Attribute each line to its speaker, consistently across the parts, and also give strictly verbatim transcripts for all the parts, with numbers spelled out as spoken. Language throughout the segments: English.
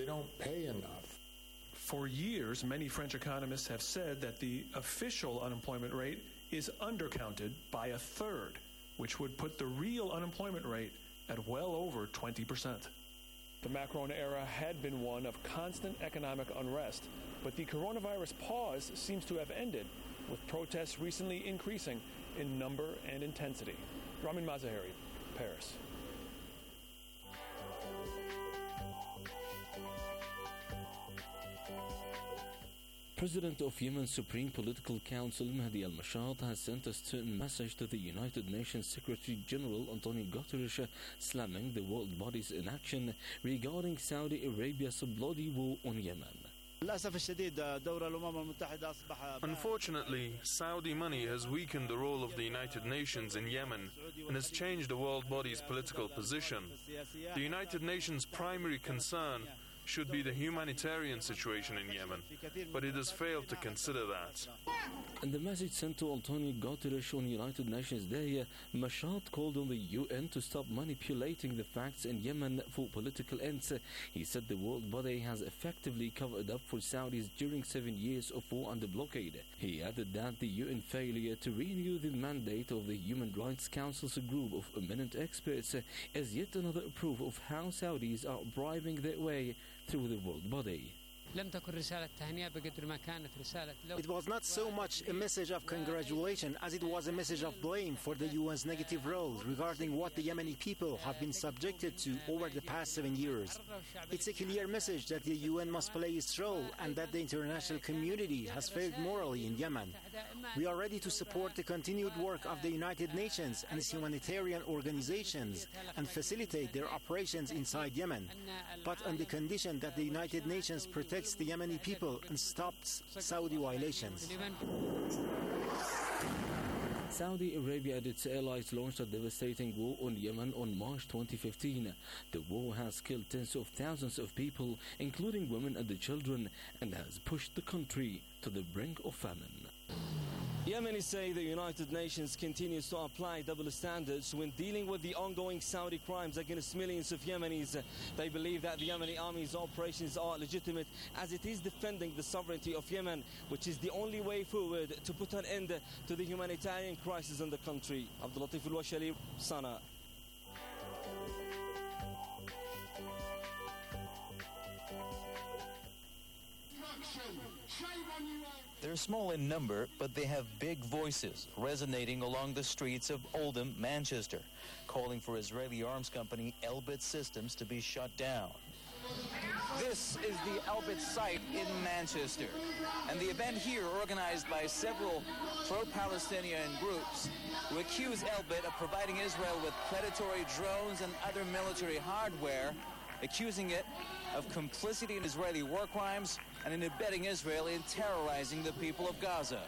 Speaker 1: don't pay enough.
Speaker 2: For years, many French economists have said that the official unemployment rate is undercounted by a third, which would put the real unemployment rate at well over twenty percent. The Macron era had been one of constant economic unrest, but the coronavirus pause seems to have ended, with protests recently increasing in number and intensity. Ramin Mazaheri, Paris.
Speaker 3: President of Yemen's Supreme Political Council Mahdi al-Mashat has sent a stern message to the United Nations Secretary General Antonio Guterres, slamming the world body's inaction regarding Saudi Arabia's bloody war on Yemen.
Speaker 4: Unfortunately, Saudi money has weakened the role of the United Nations in Yemen and has changed the world body's political position. The United Nations' primary concern should be the humanitarian situation in Yemen, but it has failed to consider that.
Speaker 3: In the message sent to Antonio Guterres on United Nations Day, Mashat called on the U N to stop manipulating the facts in Yemen for political ends. He said the world body has effectively covered up for Saudis during seven years of war under blockade. He added that the U N failure to renew the mandate of the Human Rights Council's group of eminent experts is yet another proof of how Saudis are bribing their way through the world body.
Speaker 5: It was not so much a message of congratulation as it was a message of blame for the U N's negative role regarding what the Yemeni people have been subjected to over the past seven years. It's a clear message that the U N must play its role and that the international community has failed morally in Yemen. We are ready to support the continued work of the United Nations and its humanitarian organizations and facilitate their operations inside Yemen, but on the condition that the United Nations protects the Yemeni people and stops Saudi violations.
Speaker 3: Saudi Arabia and its allies launched a devastating war on Yemen on March twenty fifteen. The war has killed tens of thousands of people, including women and the children, and has pushed the country to the brink of famine.
Speaker 6: Yemenis say the United Nations continues to apply double standards when dealing with the ongoing Saudi crimes against millions of Yemenis. They believe that the Yemeni army's operations are legitimate as it is defending the sovereignty of Yemen, which is the only way forward to put an end to the humanitarian crisis in the country. Abdul Latif Al-Washali, Sana.
Speaker 7: They're small in number, but they have big voices resonating along the streets of Oldham, Manchester, calling for Israeli arms company Elbit Systems to be shut down. This is the Elbit site in Manchester, and the event here, organized by several pro-Palestinian groups, who accuse Elbit of providing Israel with predatory drones and other military hardware, accusing it of complicity in Israeli war crimes and in abetting Israel in terrorizing the people of Gaza.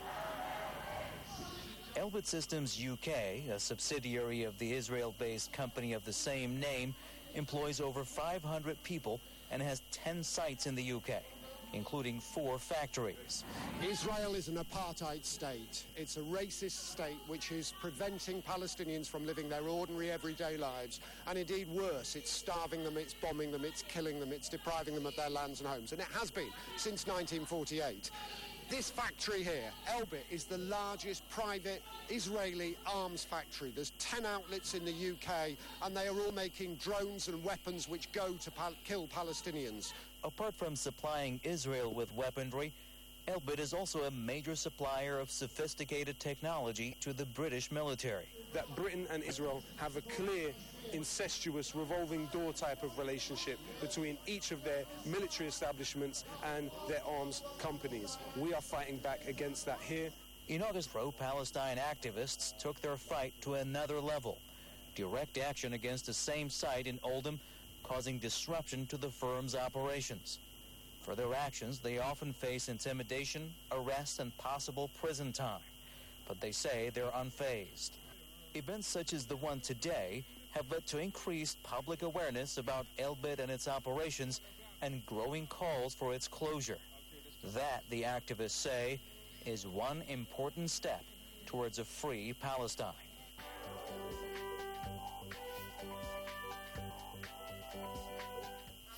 Speaker 7: Elbit Systems U K, a subsidiary of the Israel-based company of the same name, employs over five hundred people and has ten sites in the U K, including four factories.
Speaker 8: Israel is an apartheid state. It's a racist state which is preventing Palestinians from living their ordinary everyday lives. And indeed worse, it's starving them, it's bombing them, it's killing them, it's depriving them of their lands and homes. And it has been since nineteen forty-eight. This factory here, Elbit, is the largest private Israeli arms factory. There's ten outlets in the U K, and they are all making drones and weapons which go to pal- kill Palestinians.
Speaker 7: Apart from supplying Israel with weaponry, Elbit is also a major supplier of sophisticated technology to the British military.
Speaker 9: That Britain and Israel have a clear, incestuous, revolving door type of relationship between each of their military establishments and their arms companies. We are fighting back against that here.
Speaker 7: In August, pro-Palestine activists took their fight to another level. Direct action against the same site in Oldham, causing disruption to the firm's operations. For their actions, they often face intimidation, arrest, and possible prison time. But they say they're unfazed. Events such as the one today have led to increased public awareness about Elbit and its operations and growing calls for its closure. That, the activists say, is one important step towards a free Palestine.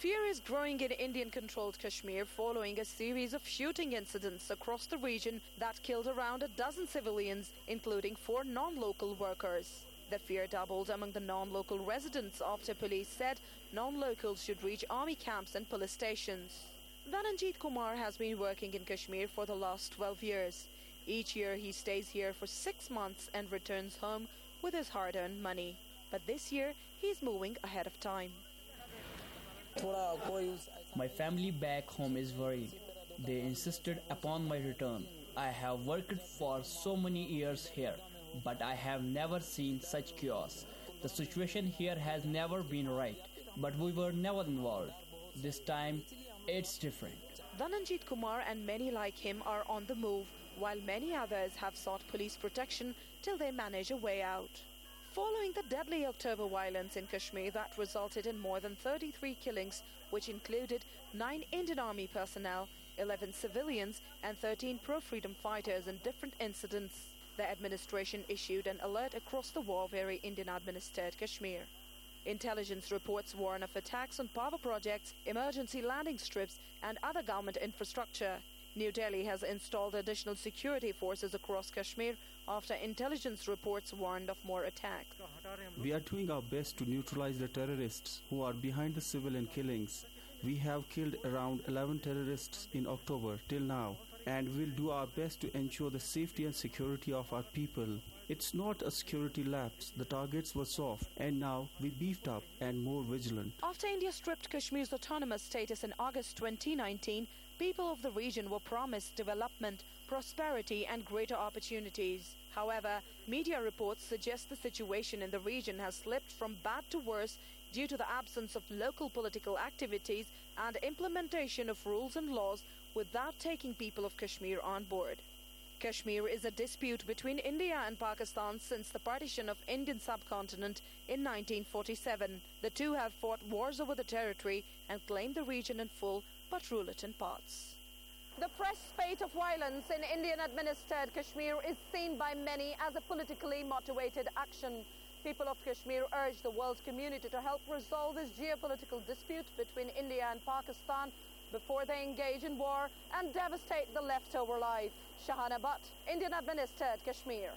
Speaker 1: Fear is growing in Indian-controlled Kashmir following a series of shooting incidents across the region that killed around a dozen civilians, including four non-local workers. The fear doubled among the non-local residents after police said non-locals should reach army camps and police stations. Dhananjit Kumar has been working in Kashmir for the last twelve years. Each year he stays here for six months and returns home with his hard-earned money. But this year he's moving ahead of time.
Speaker 10: My family back home is worried. They insisted upon my return. I have worked for so many years here, but I have never seen such chaos. The situation here has never been right, but we were never involved. This time, it's different.
Speaker 1: Dhananjit Kumar and many like him are on the move, while many others have sought police protection till they manage a way out. Following the deadly October violence in Kashmir that resulted in more than thirty-three killings, which included nine Indian Army personnel, eleven civilians and thirteen pro-freedom fighters in different incidents, the administration issued an alert across the war-weary Indian-administered Kashmir. Intelligence reports warn of attacks on power projects, emergency landing strips and other government infrastructure. New Delhi has installed additional security forces across Kashmir after intelligence reports warned of more attacks.
Speaker 11: We are doing our best to neutralize the terrorists who are behind the civilian killings. We have killed around eleven terrorists in October till now, and will do our best to ensure the safety and security of our people. It's not a security lapse. The targets were soft, and now we beefed up and more vigilant.
Speaker 1: After India stripped Kashmir's autonomous status in August twenty nineteen, people of the region were promised development, prosperity and greater opportunities. However, media reports suggest the situation in the region has slipped from bad to worse due to the absence of local political activities and implementation of rules and laws without taking people of Kashmir on board. Kashmir is a dispute between India and Pakistan since the partition of Indian subcontinent in nineteen forty-seven. The two have fought wars over the territory and claim the region in full but rule it in parts. The fresh spate of violence in Indian-administered Kashmir is seen by many as a politically motivated action. People of Kashmir urge the world community to help resolve this geopolitical dispute between India and Pakistan before they engage in war and devastate the leftover life. Shahana Butt, Indian-administered Kashmir.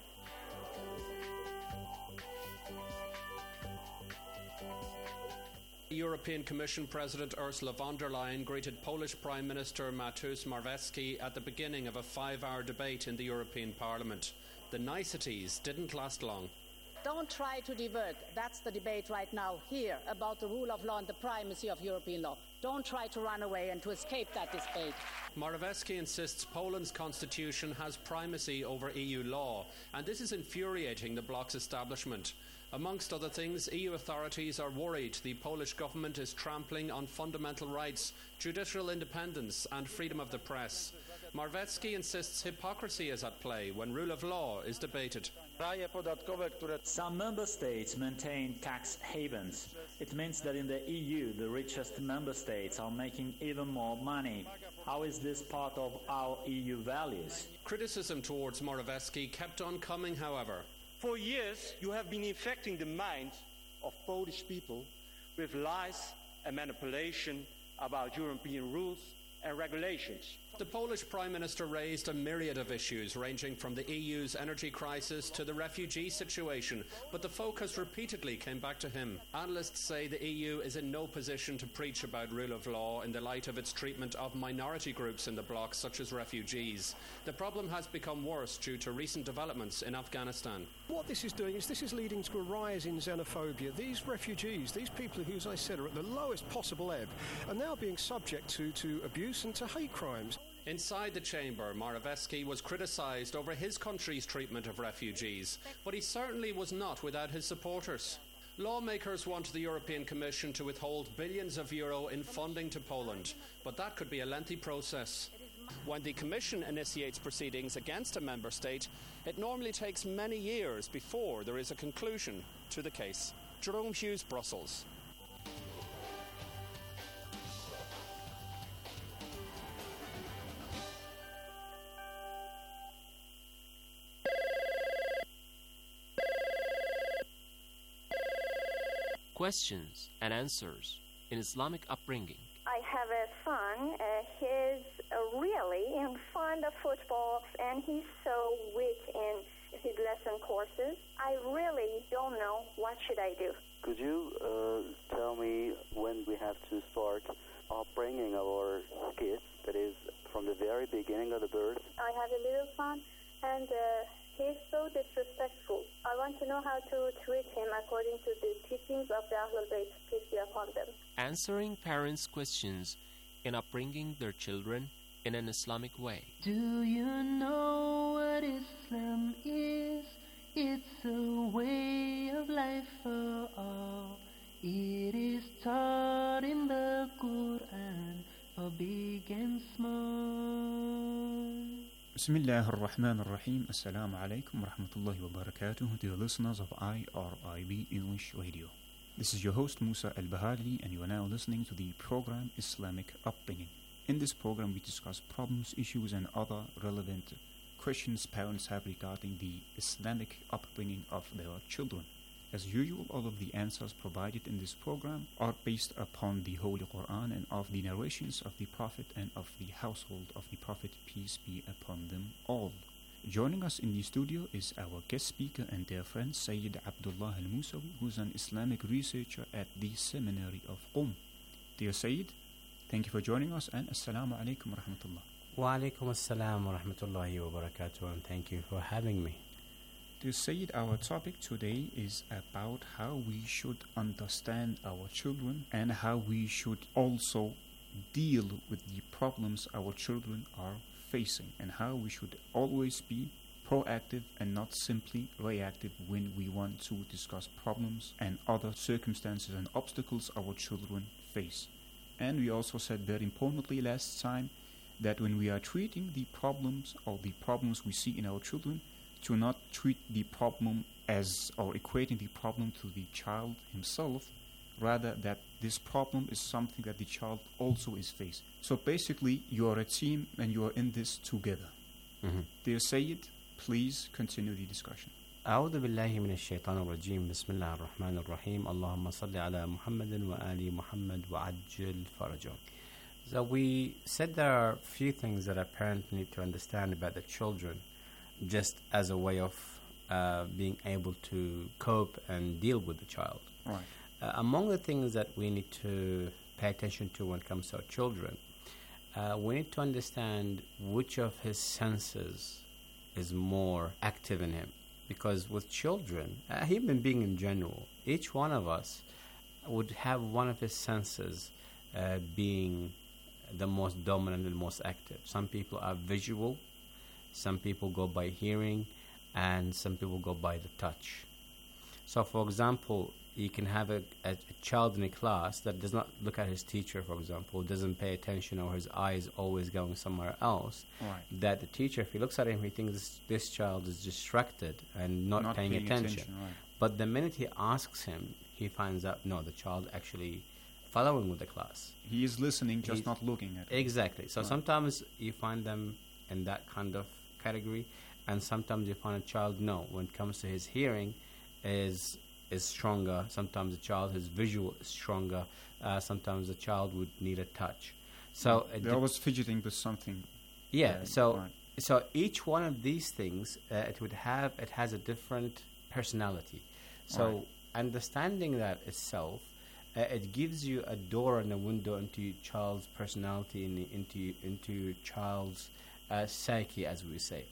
Speaker 12: European Commission President Ursula von der Leyen greeted Polish Prime Minister Mateusz Morawiecki at the beginning of a five-hour debate in the European Parliament. The niceties didn't last long.
Speaker 13: Don't try to divert. That's the debate right now here about the rule of law and the primacy of European law. Don't try to run away and to escape that debate.
Speaker 12: Morawiecki insists Poland's constitution has primacy over E U law, and this is infuriating the bloc's establishment. Amongst other things, E U authorities are worried the Polish government is trampling on fundamental rights, judicial independence and freedom of the press. Morawiecki insists hypocrisy is at play when rule of law is debated.
Speaker 14: Some member states maintain tax havens. It means that in the E U, the richest member states are making even more money. How is this part of our E U values?
Speaker 12: Criticism towards Morawiecki kept on coming, however.
Speaker 15: For years, you have been infecting the minds of Polish people with lies and manipulation about European rules and regulations.
Speaker 12: The Polish Prime Minister raised a myriad of issues ranging from the E U's energy crisis to the refugee situation, but the focus repeatedly came back to him. Analysts say the E U is in no position to preach about rule of law in the light of its treatment of minority groups in the bloc, such as refugees. The problem has become worse due to recent developments in Afghanistan.
Speaker 16: What this is doing is this is leading to a rise in xenophobia. These refugees, these people who, as I said, are at the lowest possible ebb, are now being subject to, to abuse and to hate crimes.
Speaker 12: Inside the chamber, Morawiecki was criticised over his country's treatment of refugees, but he certainly was not without his supporters. Lawmakers want the European Commission to withhold billions of euro in funding to Poland, but that could be a lengthy process. When the Commission initiates proceedings against a member state, it normally takes many years before there is a conclusion to the case. Jerome Hughes, Brussels.
Speaker 17: Questions and answers in Islamic upbringing. son, uh, he's uh, really in fond of football, and he's so weak in his lesson courses. I really don't know what should I do.
Speaker 18: Could you uh, tell me when we have to start upbringing our kids, that is, from the very beginning of the birth?
Speaker 17: I have a little son, and uh, he's so disrespectful. I want to know how to treat him according to the teachings of the Ahlul Bayt, peace be upon them.
Speaker 19: Answering parents' questions in upbringing their children in an Islamic way.
Speaker 20: Do you know what Islam is? It's a way of life for all. It is taught in the Quran for big and small.
Speaker 21: Bismillah ar-Rahman ar-Rahim. Assalamu alaikum wa rahmatullahi wa barakatuh, dear listeners of I R I B English Radio. This is your host Musa Al-Bahali, and you are now listening to the program Islamic Upbringing. In this program we discuss problems, issues and other relevant questions parents have regarding the Islamic upbringing of their children. As usual, all of the answers provided in this program are based upon the Holy Quran and of the narrations of the Prophet and of the household of the Prophet, peace be upon them all. Joining us in the studio is our guest speaker and dear friend Sayyid Abdullah Al-Musawi, who is an Islamic researcher at the Seminary of Qom. Dear Sayyid, thank you for joining us, and Assalamu alaikum wa rahmatullah.
Speaker 22: Wa alaikum assalam wa rahmatullahi wa barakatuh, and thank you for having me.
Speaker 21: Dear Sayyid, our topic today is about how we should understand our children and how we should also deal with the problems our children are facing, and how we should always be proactive and not simply reactive when we want to discuss problems and other circumstances and obstacles our children face. And we also said very importantly last time that when we are treating the problems or the problems we see in our children, to not treat the problem as or equating the problem to the child himself, rather that this problem is something that the child also is facing. So basically you are a team and you are in this together. Mm-hmm. Dear Sayyid, please continue the discussion.
Speaker 22: أعوذ بالله من الشيطان الرجيم بسم الله الرحمن الرحيم اللهم صل على محمد وآل محمد وعجل فرجهم. So we said there are a few things that a parent need to understand about the children, just as a way of uh, being able to cope and deal with the child.
Speaker 21: Right.
Speaker 22: Uh, among the things that we need to pay attention to when it comes to our children, uh, we need to understand which of his senses is more active in him. Because with children, uh, human being in general, each one of us would have one of his senses uh, being the most dominant and most active. Some people are visual, some people go by hearing, and some people go by the touch. So for example, you can have a, a, a child in a class that does not look at his teacher, for example, doesn't pay attention, or his eye is always going somewhere else.
Speaker 21: Right.
Speaker 22: That the teacher, if he looks at him, he thinks this, this child is distracted and not,
Speaker 21: not
Speaker 22: paying,
Speaker 21: paying
Speaker 22: attention.
Speaker 21: attention right.
Speaker 22: But the minute he asks him, he finds out, no, the child actually following with the class.
Speaker 21: He is listening, just
Speaker 22: He's,
Speaker 21: not looking at it.
Speaker 22: Exactly. So
Speaker 21: right.
Speaker 22: sometimes you find them in that kind of category, and sometimes you find a child, no, when it comes to his hearing, is is stronger. Sometimes the child, his visual is stronger. Uh, sometimes the child would need a touch. So
Speaker 21: they're de- always fidgeting with something.
Speaker 22: Yeah.
Speaker 21: Uh,
Speaker 22: so
Speaker 21: right.
Speaker 22: so each one of these things, uh, it would have it has a different personality. So
Speaker 21: right.
Speaker 22: understanding that itself, uh, it gives you a door and a window into your child's personality, and into into your child's uh, psyche, as we say.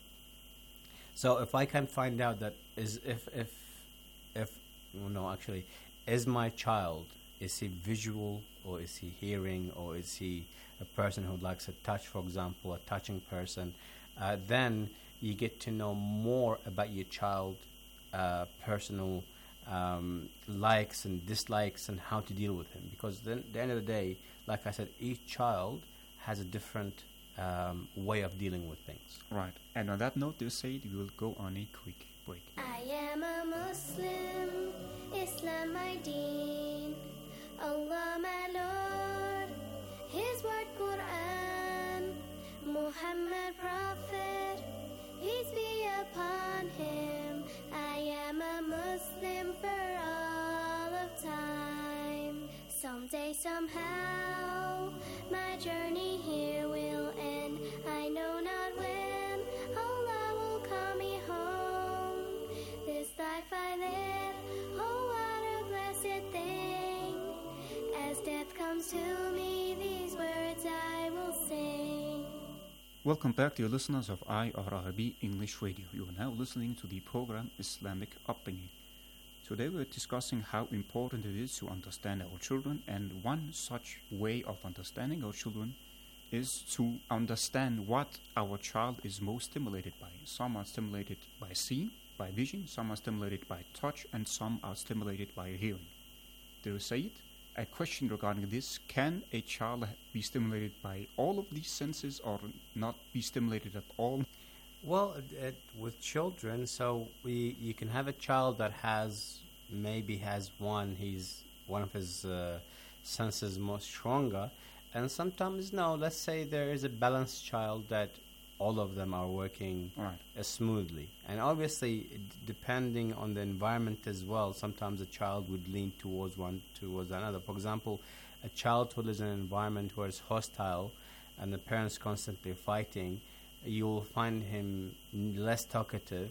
Speaker 22: So if I can find out that is if if if well, no actually is my child, is he visual, or is he hearing, or is he a person who likes a touch, for example, a touching person, uh, then you get to know more about your child, uh, personal um, likes and dislikes, and how to deal with him. Because then at the end of the day, like I said, each child has a different um, way of dealing with things.
Speaker 21: Right. And on that note, dear Said, we will go on a quick break.
Speaker 23: I am a Muslim, Islam my deen, Allah my Lord, His word Quran, Muhammad Prophet, peace be upon him. I am a Muslim for all of time. Someday, somehow, my journey here will end. I know not when Allah will call me home. This life I live, oh what a blessed thing. As death comes to me, these words I will sing.
Speaker 21: Welcome back, dear listeners of I R R B English Radio. You are now listening to the program Islamic Upbringing. Today we are discussing how important it is to understand our children, and one such way of understanding our children is to understand what our child is most stimulated by. Some are stimulated by seeing, by vision, some are stimulated by touch, and some are stimulated by hearing. There is Said, a question regarding this: can a child be stimulated by all of these senses or not be stimulated at all?
Speaker 22: Well, it, it, with children, so we you can have a child that has maybe has one he's one of his uh, senses more stronger, and sometimes no. Let's say there is a balanced child that all of them are working
Speaker 21: right.
Speaker 22: uh, smoothly, and obviously d- depending on the environment as well. Sometimes a child would lean towards one towards another. For example, a child who lives in an environment where it's hostile, and the parents constantly fighting, you will find him less talkative.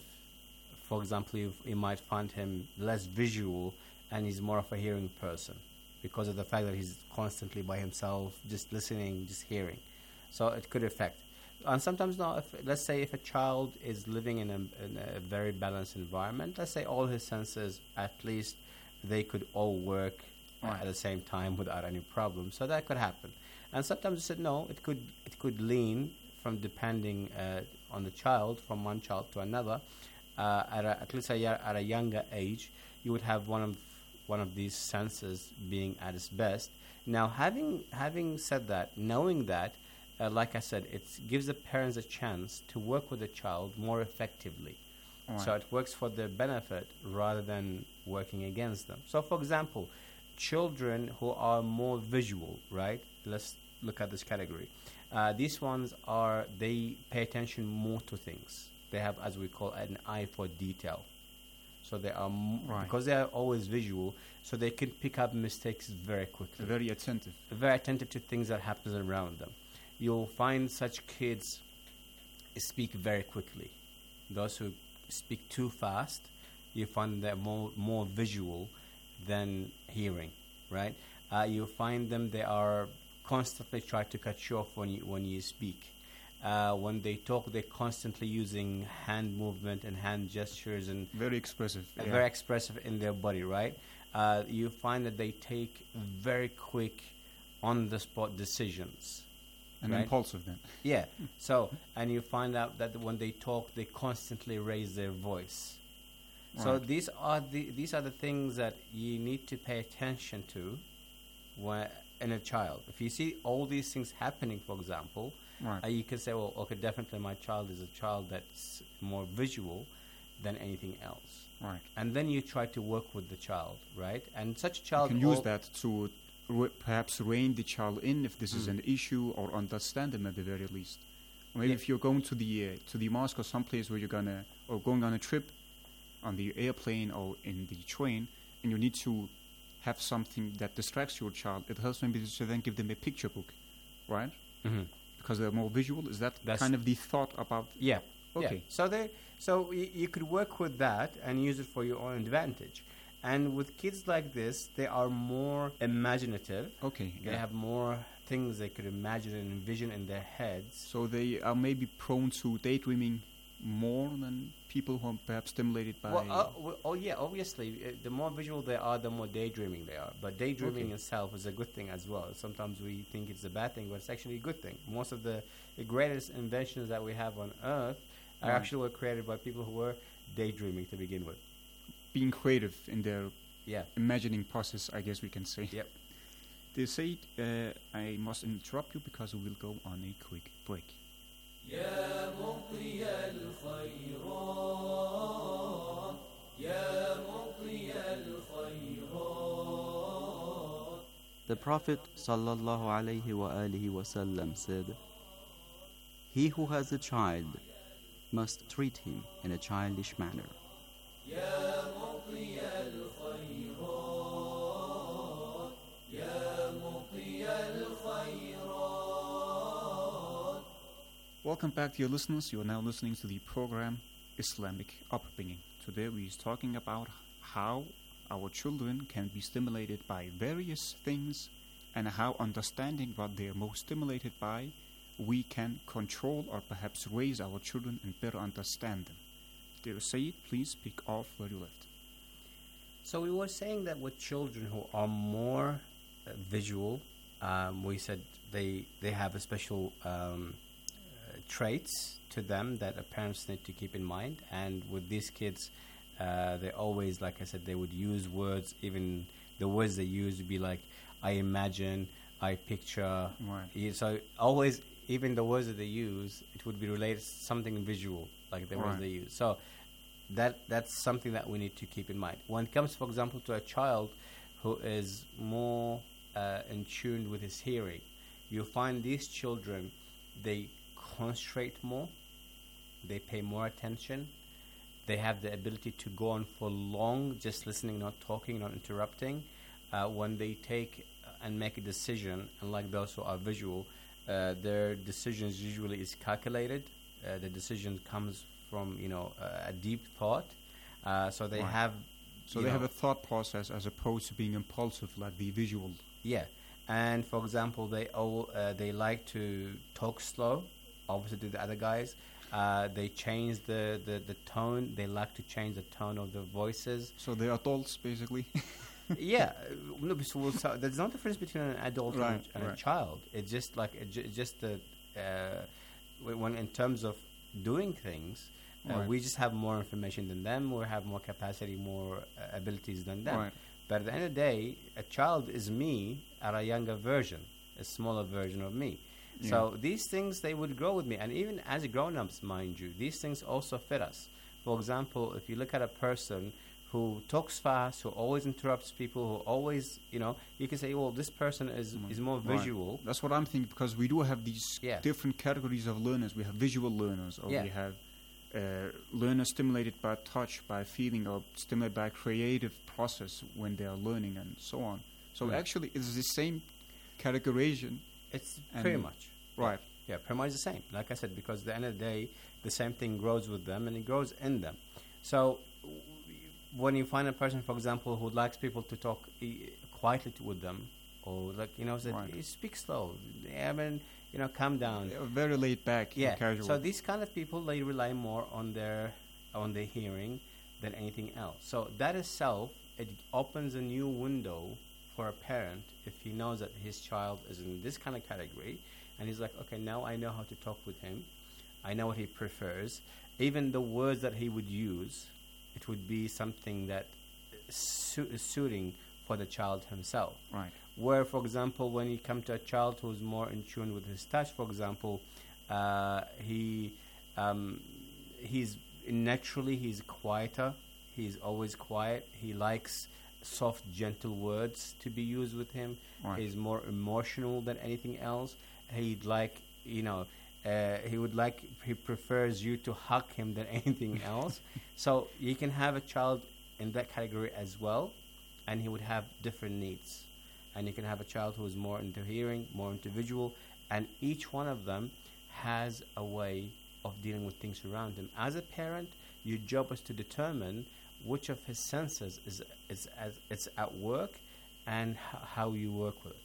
Speaker 22: For example, you, you might find him less visual, and he's more of a hearing person because of the fact that he's constantly by himself, just listening, just hearing. So it could affect. And sometimes, no, if, let's say if a child is living in a, in a very balanced environment, let's say all his senses, at least they could all work
Speaker 21: right.
Speaker 22: at the same time without any problem. So that could happen. And sometimes you said, no, it could it could lean from depending uh, on the child, from one child to another. Uh, at, a, at least a, at a younger age, you would have one of one of these senses being at its best. Now, having having said that, knowing that, uh, like I said, it gives the parents a chance to work with the child more effectively.
Speaker 21: Right.
Speaker 22: So it works for their benefit rather than working against them. So, for example, children who are more visual, right? Let's look at this category. Uh, these ones are, they pay attention more to things. They have, as we call, an eye for detail. So they are, m-
Speaker 21: right.
Speaker 22: because they are always visual, so they can pick up mistakes very quickly.
Speaker 21: Very attentive.
Speaker 22: Very attentive to things that happen around them. You'll find such kids speak very quickly. Those who speak too fast, you find they're more, more visual than hearing, right? Uh, you find them, they are constantly try to cut you off when you when you speak. Uh, when they talk, they're constantly using hand movement and hand gestures and
Speaker 21: very expressive.
Speaker 22: Uh,
Speaker 21: yeah.
Speaker 22: Very expressive in their body, right? Uh, you find that they take very quick, on-the-spot decisions.
Speaker 21: And
Speaker 22: right?
Speaker 21: impulsive then.
Speaker 22: Yeah. So, and you find out that when they talk, they constantly raise their voice. Right. So these are the these are the things that you need to pay attention to when in a child. If you see all these things happening, for example,
Speaker 21: right.
Speaker 22: uh, you can say, well, okay, definitely my child is a child that's more visual than anything else.
Speaker 21: Right.
Speaker 22: And then you try to work with the child, right? And such a child...
Speaker 21: You can use that to re- perhaps rein the child in if this mm. is an issue, or understand them at the very least. Or maybe
Speaker 22: yeah.
Speaker 21: if you're going to the uh, to the mosque or someplace where you're gonna, or going on a trip on the airplane or in the train, and you need to have something that distracts your child, it helps maybe to then give them a picture book, right?
Speaker 22: Mm-hmm.
Speaker 21: Because they're more visual. Is that
Speaker 22: That's
Speaker 21: kind of the thought about?
Speaker 22: Yeah.
Speaker 21: Okay.
Speaker 22: Yeah. So they, so y- you could work with that and use it for your own advantage. And with kids like this, they are more imaginative.
Speaker 21: Okay.
Speaker 22: They
Speaker 21: yeah.
Speaker 22: have more things they could imagine and envision in their heads.
Speaker 21: So they are maybe prone to daydreaming more than people who are perhaps stimulated by...
Speaker 22: Well, uh, well, oh yeah, obviously, uh, the more visual they are, the more daydreaming they are. But daydreaming
Speaker 21: Okay.
Speaker 22: itself is a good thing as well. Sometimes we think it's a bad thing, but it's actually a good thing. Most of the, the greatest inventions that we have on Earth are
Speaker 21: Right.
Speaker 22: actually were created by people who were daydreaming to begin with.
Speaker 21: Being creative in their
Speaker 22: Yeah.
Speaker 21: imagining process, I guess we can say.
Speaker 22: Yep.
Speaker 21: They say, uh, I must interrupt you because we will go on a quick break.
Speaker 2: يا مطي الخيرات يا مطي الخيرات.
Speaker 4: The Prophet sallallahu alaihi wa alihi wasallam said, "He who has a child must treat him in a childish manner."
Speaker 2: يا مطي الخيرات يا مطي الخيرات.
Speaker 21: Welcome back, dear listeners. You are now listening to the program Islamic Upbringing. Today we are talking about how our children can be stimulated by various things and how, understanding what they are most stimulated by, we can control or perhaps raise our children and better understand them. Dear Sayyid, please pick off where you left.
Speaker 22: So we were saying that with children who are more uh, visual, um, we said they they have a special um, uh, traits to them that uh, parents need to keep in mind. And with these kids, uh, they always, like I said, they would use words. Even the words they use would be like, I imagine, I picture.
Speaker 21: Right.
Speaker 22: Yeah, so always, even the words that they use, it would be related to something visual, like the
Speaker 21: Right.
Speaker 22: words they use. So that that's something that we need to keep in mind. When it comes, for example, to a child who is more uh, in tune with his hearing, you find these children, they concentrate more, they pay more attention, they have the ability to go on for long, just listening, not talking, not interrupting. Uh, when they take and make a decision, unlike those who are visual, uh, their decisions usually is calculated. Uh, the decision comes from, you know, uh, a deep thought. Uh, so they
Speaker 21: Right.
Speaker 22: have...
Speaker 21: So
Speaker 22: you
Speaker 21: they
Speaker 22: know,
Speaker 21: have a thought process as opposed to being impulsive like the visual.
Speaker 22: Yeah. And, for example, they all uh, they like to talk slow, opposite to the other guys. Uh, they change the, the, the tone. They like to change the tone of their voices.
Speaker 21: So they're adults, basically.
Speaker 22: Yeah, no, but so, so there's no difference between an adult
Speaker 21: Right,
Speaker 22: and, a, and
Speaker 21: right.
Speaker 22: a child. It's just like it ju- just the uh, when in terms of doing things, uh,
Speaker 21: Right.
Speaker 22: we just have more information than them. We have more capacity, more uh, abilities than them.
Speaker 21: Right.
Speaker 22: But at the end of the day, a child is me at a younger version, a smaller version of me.
Speaker 21: Yeah.
Speaker 22: So these things, they would grow with me. And even as grown-ups, mind you, these things also fit us. For example, if you look at a person who talks fast, who always interrupts people, who always, you know, you can say, well, this person is, is more
Speaker 21: Right.
Speaker 22: visual.
Speaker 21: That's what I'm thinking, because we do have these
Speaker 22: Yeah.
Speaker 21: different categories of learners. We have visual learners, or
Speaker 22: Yeah.
Speaker 21: we have uh, learners stimulated by touch, by feeling, or stimulated by creative process when they are learning, and so on. So
Speaker 22: Mm.
Speaker 21: actually, it's the same categorization.
Speaker 22: It's
Speaker 21: and-
Speaker 22: pretty much.
Speaker 21: Right.
Speaker 22: Yeah, pretty much the same. Like I said, because at the end of the day, the same thing grows with them and it grows in them. So w- when you find a person, for example, who likes people to talk e- quietly to, with them, or like, you know, say,
Speaker 21: Right.
Speaker 22: "Hey, speak slow, I mean, you know, calm down.
Speaker 21: They're very laid back,
Speaker 22: Yeah.
Speaker 21: and casual.
Speaker 22: So these kind of people, they rely more on their on their hearing than anything else. So that itself, it opens a new window for a parent if he knows that his child is in this kind of category, and he's like, okay, now I know how to talk with him. I know what he prefers. Even the words that he would use, it would be something that su- is suiting for the child himself.
Speaker 21: Right.
Speaker 22: Where, for example, when you come to a child who's more in tune with his touch, for example, uh, he um, he's naturally he's quieter. He's always quiet. He likes soft, gentle words to be used with him.
Speaker 21: Right.
Speaker 22: He's more emotional than anything else. He'd like, you know, uh, he would like, he prefers you to hug him than anything else. So you can have a child in that category as well, and he would have different needs. And you can have a child who is more into hearing, more into visual, and each one of them has a way of dealing with things around him. As a parent, your job is to determine which of his senses is is as it's at work, and h- how you work with it.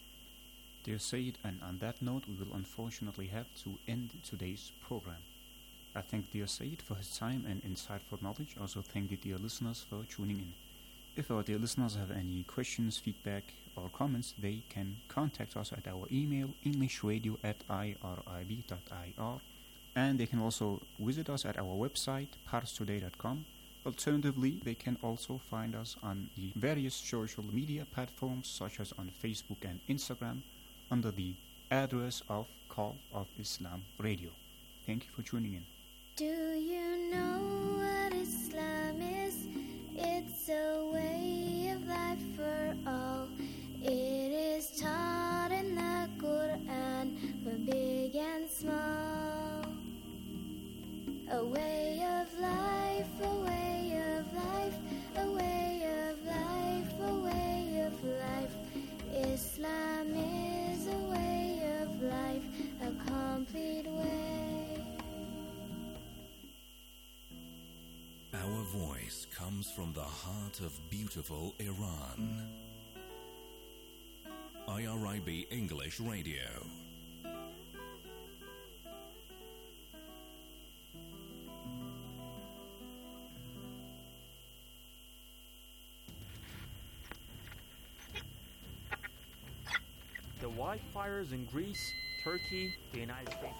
Speaker 21: Dear Said, and on that note, we will unfortunately have to end today's program. I thank dear Said for his time and insightful knowledge. Also thank the dear listeners for tuning in. If our dear listeners have any questions, feedback, or comments, they can contact us at our email, englishradio at irib dot ir, and they can also visit us at our website, pars today dot com. Alternatively, they can also find us on the various social media platforms, such as on Facebook and Instagram, under the address of Call of Islam Radio. Thank you for tuning in.
Speaker 23: Do you know what Islam is? It's a way of life for all. It is taught in the Quran for big and small. A way of life, a way of life, a way of life, a way of life. Islam is a way of life, a complete way.
Speaker 3: Our voice comes from the heart of beautiful Iran. I R I B English Radio.
Speaker 5: The wildfires in Greece, Turkey, the United States.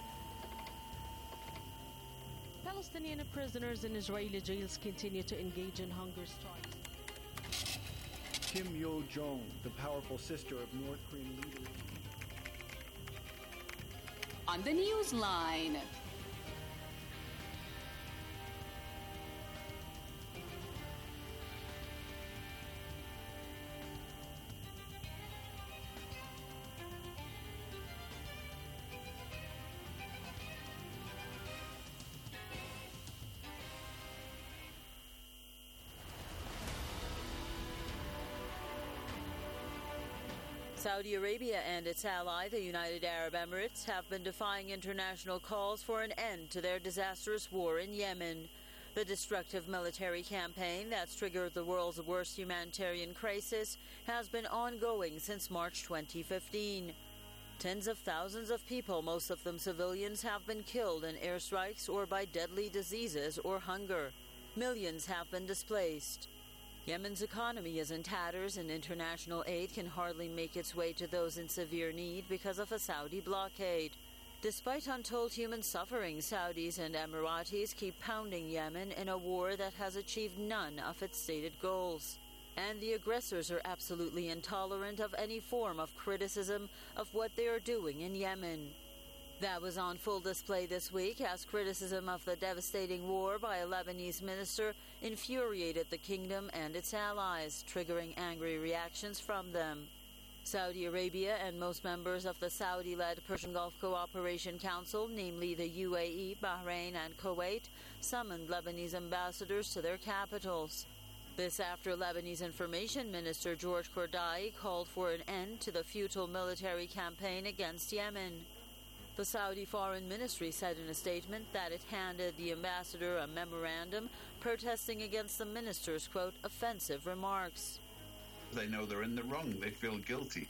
Speaker 6: Palestinian prisoners in Israeli jails continue to engage in hunger strikes.
Speaker 16: Kim Yo-jong, the powerful sister of North Korean leader.
Speaker 24: On the Newsline.
Speaker 25: Saudi Arabia and its ally, the United Arab Emirates, have been defying international calls for an end to their disastrous war in Yemen. The destructive military campaign that's triggered the world's worst humanitarian crisis has been ongoing since March twenty fifteen. Tens of thousands of people, most of them civilians, have been killed in airstrikes or by deadly diseases or hunger. Millions have been displaced. Yemen's economy is in tatters and international aid can hardly make its way to those in severe need because of a Saudi blockade. Despite untold human suffering, Saudis and Emiratis keep pounding Yemen in a war that has achieved none of its stated goals. And the aggressors are absolutely intolerant of any form of criticism of what they are doing in Yemen. That was on full display this week as criticism of the devastating war by a Lebanese minister infuriated the kingdom and its allies, triggering angry reactions from them. Saudi Arabia and most members of the Saudi-led Persian Gulf Cooperation Council, namely the U A E, Bahrain, and Kuwait, summoned Lebanese ambassadors to their capitals. This after Lebanese Information Minister George Kordai called for an end to the futile military campaign against Yemen. The Saudi Foreign Ministry said in a statement that it handed the ambassador a memorandum protesting against the minister's, quote, offensive remarks.
Speaker 26: They know they're in the wrong. They feel guilty.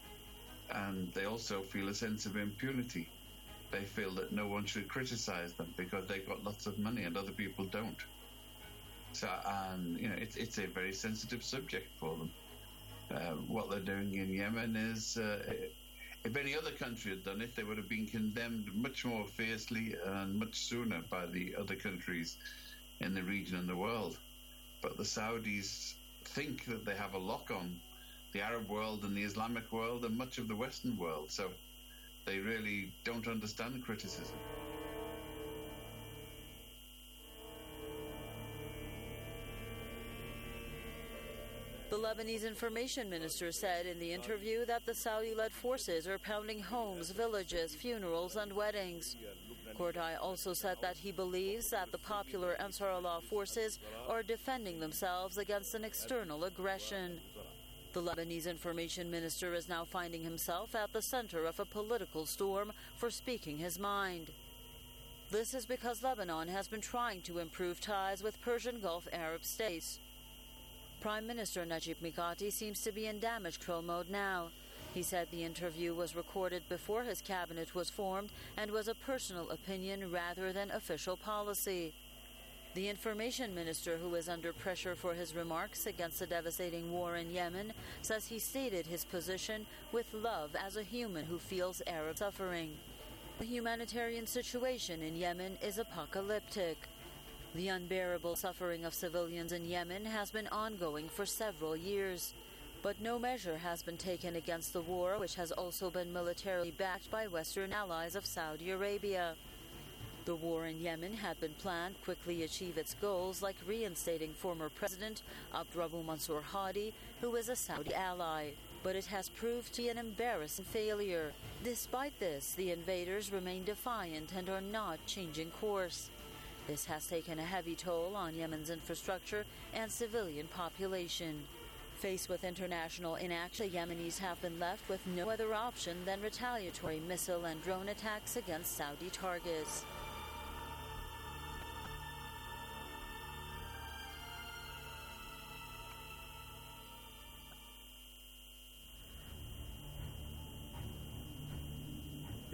Speaker 26: And they also feel a sense of impunity. They feel that no one should criticize them because they've got lots of money and other people don't. So, and, you know, it's, it's a very sensitive subject for them. Uh, what they're doing in Yemen is... Uh, If any other country had done it, they would have been condemned much more fiercely and much sooner by the other countries in the region and the world. But the Saudis think that they have a lock on the Arab world and the Islamic world and much of the Western world, so they really don't understand criticism.
Speaker 25: The Lebanese Information Minister said in the interview that the Saudi-led forces are pounding homes, villages, funerals, and weddings. Kordai also said that he believes that the popular Ansarullah forces are defending themselves against an external aggression. The Lebanese Information Minister is now finding himself at the center of a political storm for speaking his mind. This is because Lebanon has been trying to improve ties with Persian Gulf Arab states. Prime Minister Najib Mikati seems to be in damage control mode now. He said the interview was recorded before his cabinet was formed and was a personal opinion rather than official policy. The Information Minister, who is under pressure for his remarks against the devastating war in Yemen, says he stated his position with love as a human who feels Arab suffering. The humanitarian situation in Yemen is apocalyptic. The unbearable suffering of civilians in Yemen has been ongoing for several years, but no measure has been taken against the war, which has also been militarily backed by Western allies of Saudi Arabia. The war in Yemen had been planned to quickly achieve its goals, like reinstating former President Abdurabu Mansur Hadi, who is a Saudi ally. But it has proved to be an embarrassing failure. Despite this, the invaders remain defiant and are not changing course. This has taken a heavy toll on Yemen's infrastructure and civilian population. Faced with international inaction, the Yemenis have been left with no other option than retaliatory missile and drone attacks against Saudi targets.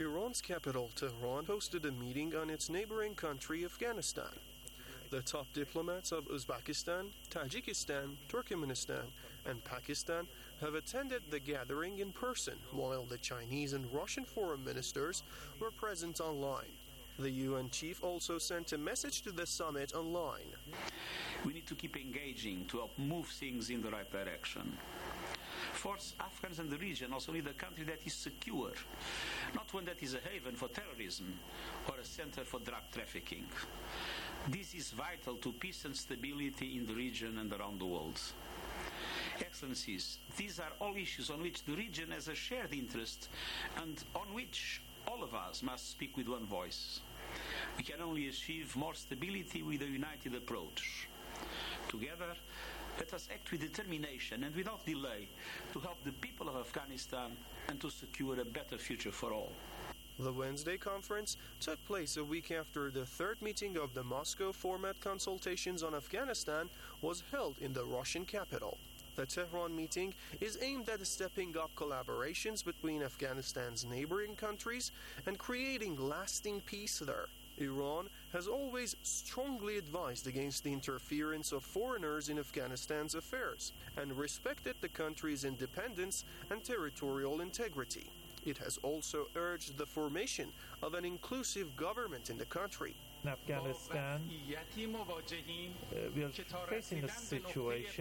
Speaker 16: Iran's capital, Tehran, hosted a meeting on its neighboring country, Afghanistan. The top diplomats of Uzbekistan, Tajikistan, Turkmenistan, and Pakistan have attended the gathering in person, while the Chinese and Russian foreign ministers were present online. The U N chief also sent a message to the summit online.
Speaker 1: We need to keep engaging to help move things in the right direction. Fourth, Afghans and the region also need a country that is secure, not one that is a haven for terrorism or a center for drug trafficking. This is vital to peace and stability in the region and around the world. Excellencies, these are all issues on which the region has a shared interest and on which all of us must speak with one voice. We can only achieve more stability with a united approach. Together, let us act with determination and without delay to help the people of Afghanistan and to secure a better future for all.
Speaker 16: The Wednesday conference took place a week after the third meeting of the Moscow format consultations on Afghanistan was held in the Russian capital. The Tehran meeting is aimed at stepping up collaborations between Afghanistan's neighboring countries and creating lasting peace there. Iran has always strongly advised against the interference of foreigners in Afghanistan's affairs and respected the country's independence and territorial integrity. It has also urged the formation of an inclusive government in the country.
Speaker 7: In Afghanistan, uh, we are facing a situation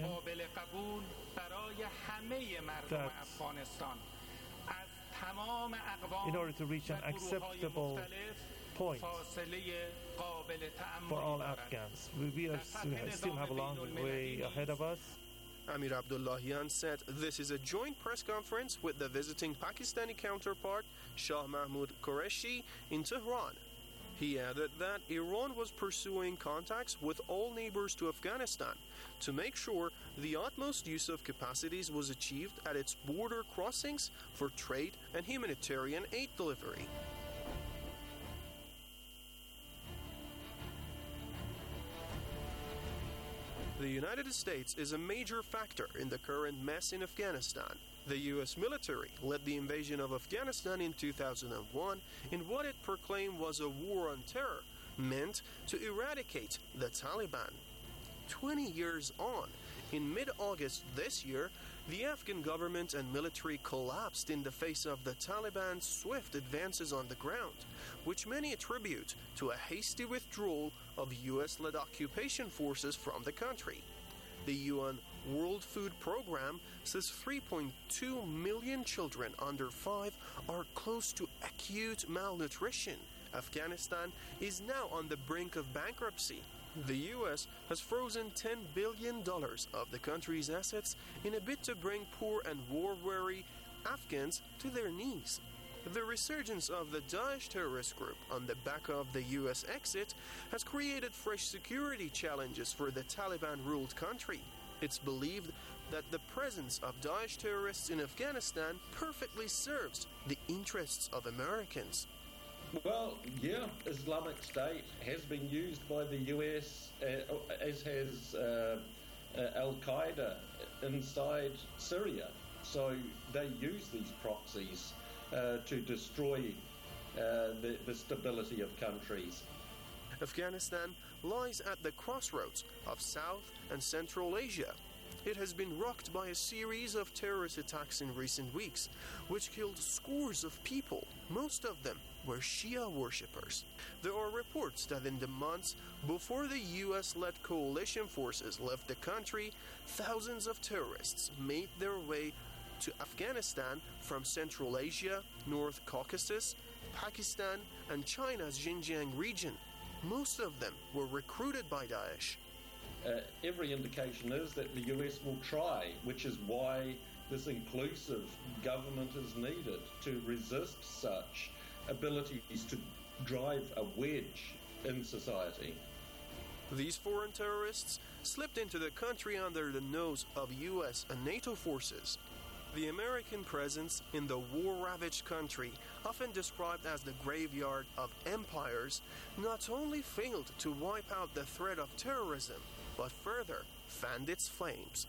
Speaker 7: that in order to reach an acceptable point for all Afghans, we, we, are, we still have a long way ahead of us.
Speaker 16: Amir Abdullahian said this is a joint press conference with the visiting Pakistani counterpart Shah Mahmoud Qureshi in Tehran. He added that Iran was pursuing contacts with all neighbors to Afghanistan to make sure the utmost use of capacities was achieved at its border crossings for trade and humanitarian aid delivery. The United States is a major factor in the current mess in Afghanistan. The U S military led the invasion of Afghanistan in two thousand one in what it proclaimed was a war on terror, meant to eradicate the Taliban. Twenty years on, in mid-August this year, the Afghan government and military collapsed in the face of the Taliban's swift advances on the ground, which many attribute to a hasty withdrawal of U S-led occupation forces from the country. The U N World Food Program says three point two million children under five are close to acute malnutrition. Afghanistan is now on the brink of bankruptcy. The U S has frozen ten billion dollars of the country's assets in a bid to bring poor and war-weary Afghans to their knees. The resurgence of the Daesh terrorist group on the back of the U S exit has created fresh security challenges for the Taliban-ruled country. It's believed that the presence of Daesh terrorists in Afghanistan perfectly serves the interests of Americans.
Speaker 8: Well, yeah, Islamic State has been used by the U S, uh, as has uh, uh, Al-Qaeda inside Syria. So they use these proxies uh, to destroy uh, the, the stability of countries.
Speaker 16: Afghanistan lies at the crossroads of South and Central Asia. It has been rocked by a series of terrorist attacks in recent weeks, which killed scores of people. Most of them were Shia worshippers. There are reports that in the months before the U S-led coalition forces left the country, thousands of terrorists made their way to Afghanistan from Central Asia, North Caucasus, Pakistan, and China's Xinjiang region. Most of them were recruited by Daesh.
Speaker 8: Uh, every indication is that the U S will try, which is why this inclusive government is needed to resist such abilities to drive a wedge in society.
Speaker 16: These foreign terrorists slipped into the country under the nose of U S and NATO forces. The American presence in the war-ravaged country, often described as the graveyard of empires, not only failed to wipe out the threat of terrorism, but further fanned its flames.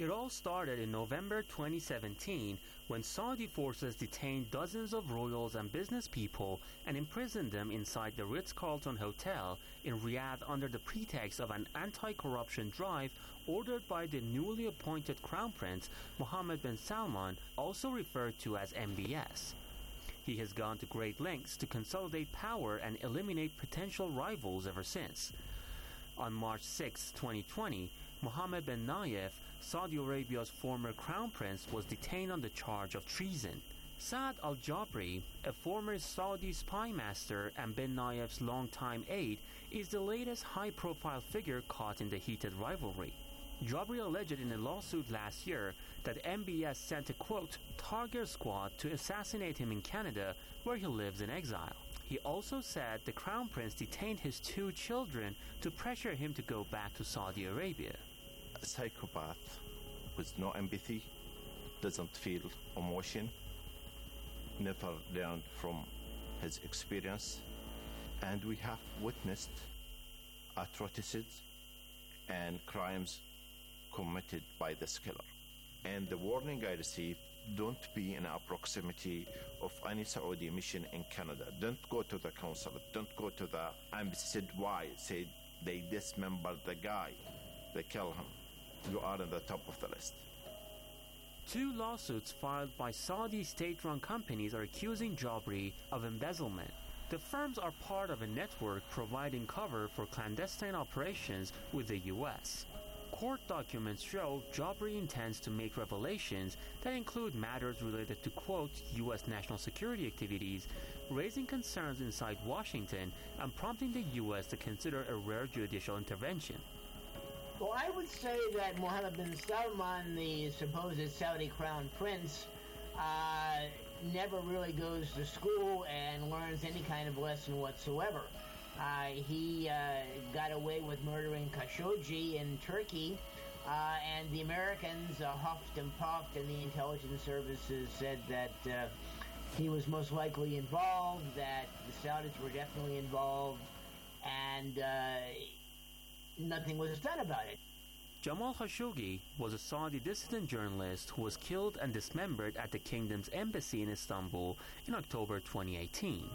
Speaker 9: It all started in November twenty seventeen when Saudi forces detained dozens of royals and business people and imprisoned them inside the Ritz-Carlton Hotel in Riyadh under the pretext of an anti-corruption drive ordered by the newly appointed Crown Prince Mohammed bin Salman, also referred to as M B S. He has gone to great lengths to consolidate power and eliminate potential rivals ever since. On March sixth, twenty twenty, Mohammed bin Nayef, Saudi Arabia's former crown prince, was detained on the charge of treason. Saad al-Jabri, a former Saudi spy master and bin Nayef's longtime aide, is the latest high-profile figure caught in the heated rivalry. Jabri alleged in a lawsuit last year that M B S sent a, quote, target squad to assassinate him in Canada, where he lives in exile. He also said the crown prince detained his two children to pressure him to go back to Saudi Arabia.
Speaker 10: A psychopath with no empathy, doesn't feel emotion, never learned from his experience, and we have witnessed atrocities and crimes committed by this killer. And the warning I received, don't be in proximity of any Saudi mission in Canada. Don't go to the consulate. Don't go to the embassy. Said why? Said they dismembered the guy. They kill him. You are in the top of the list.
Speaker 9: Two lawsuits filed by Saudi state-run companies are accusing Jabri of embezzlement. The firms are part of a network providing cover for clandestine operations with the U S. Court documents show Jabri intends to make revelations that include matters related to, quote, U S national security activities, raising concerns inside Washington and prompting the U S to consider a rare judicial intervention.
Speaker 11: Well, I would say that Mohammed bin Salman, the supposed Saudi crown prince, uh, never really goes to school and learns any kind of lesson whatsoever. Uh, he uh, got away with murdering Khashoggi in Turkey, uh, and the Americans uh, huffed and puffed, and the intelligence services said that uh, he was most likely involved, that the Saudis were definitely involved, and uh, nothing was done about it.
Speaker 9: Jamal Khashoggi was a Saudi dissident journalist who was killed and dismembered at the kingdom's embassy in Istanbul in October twenty eighteen.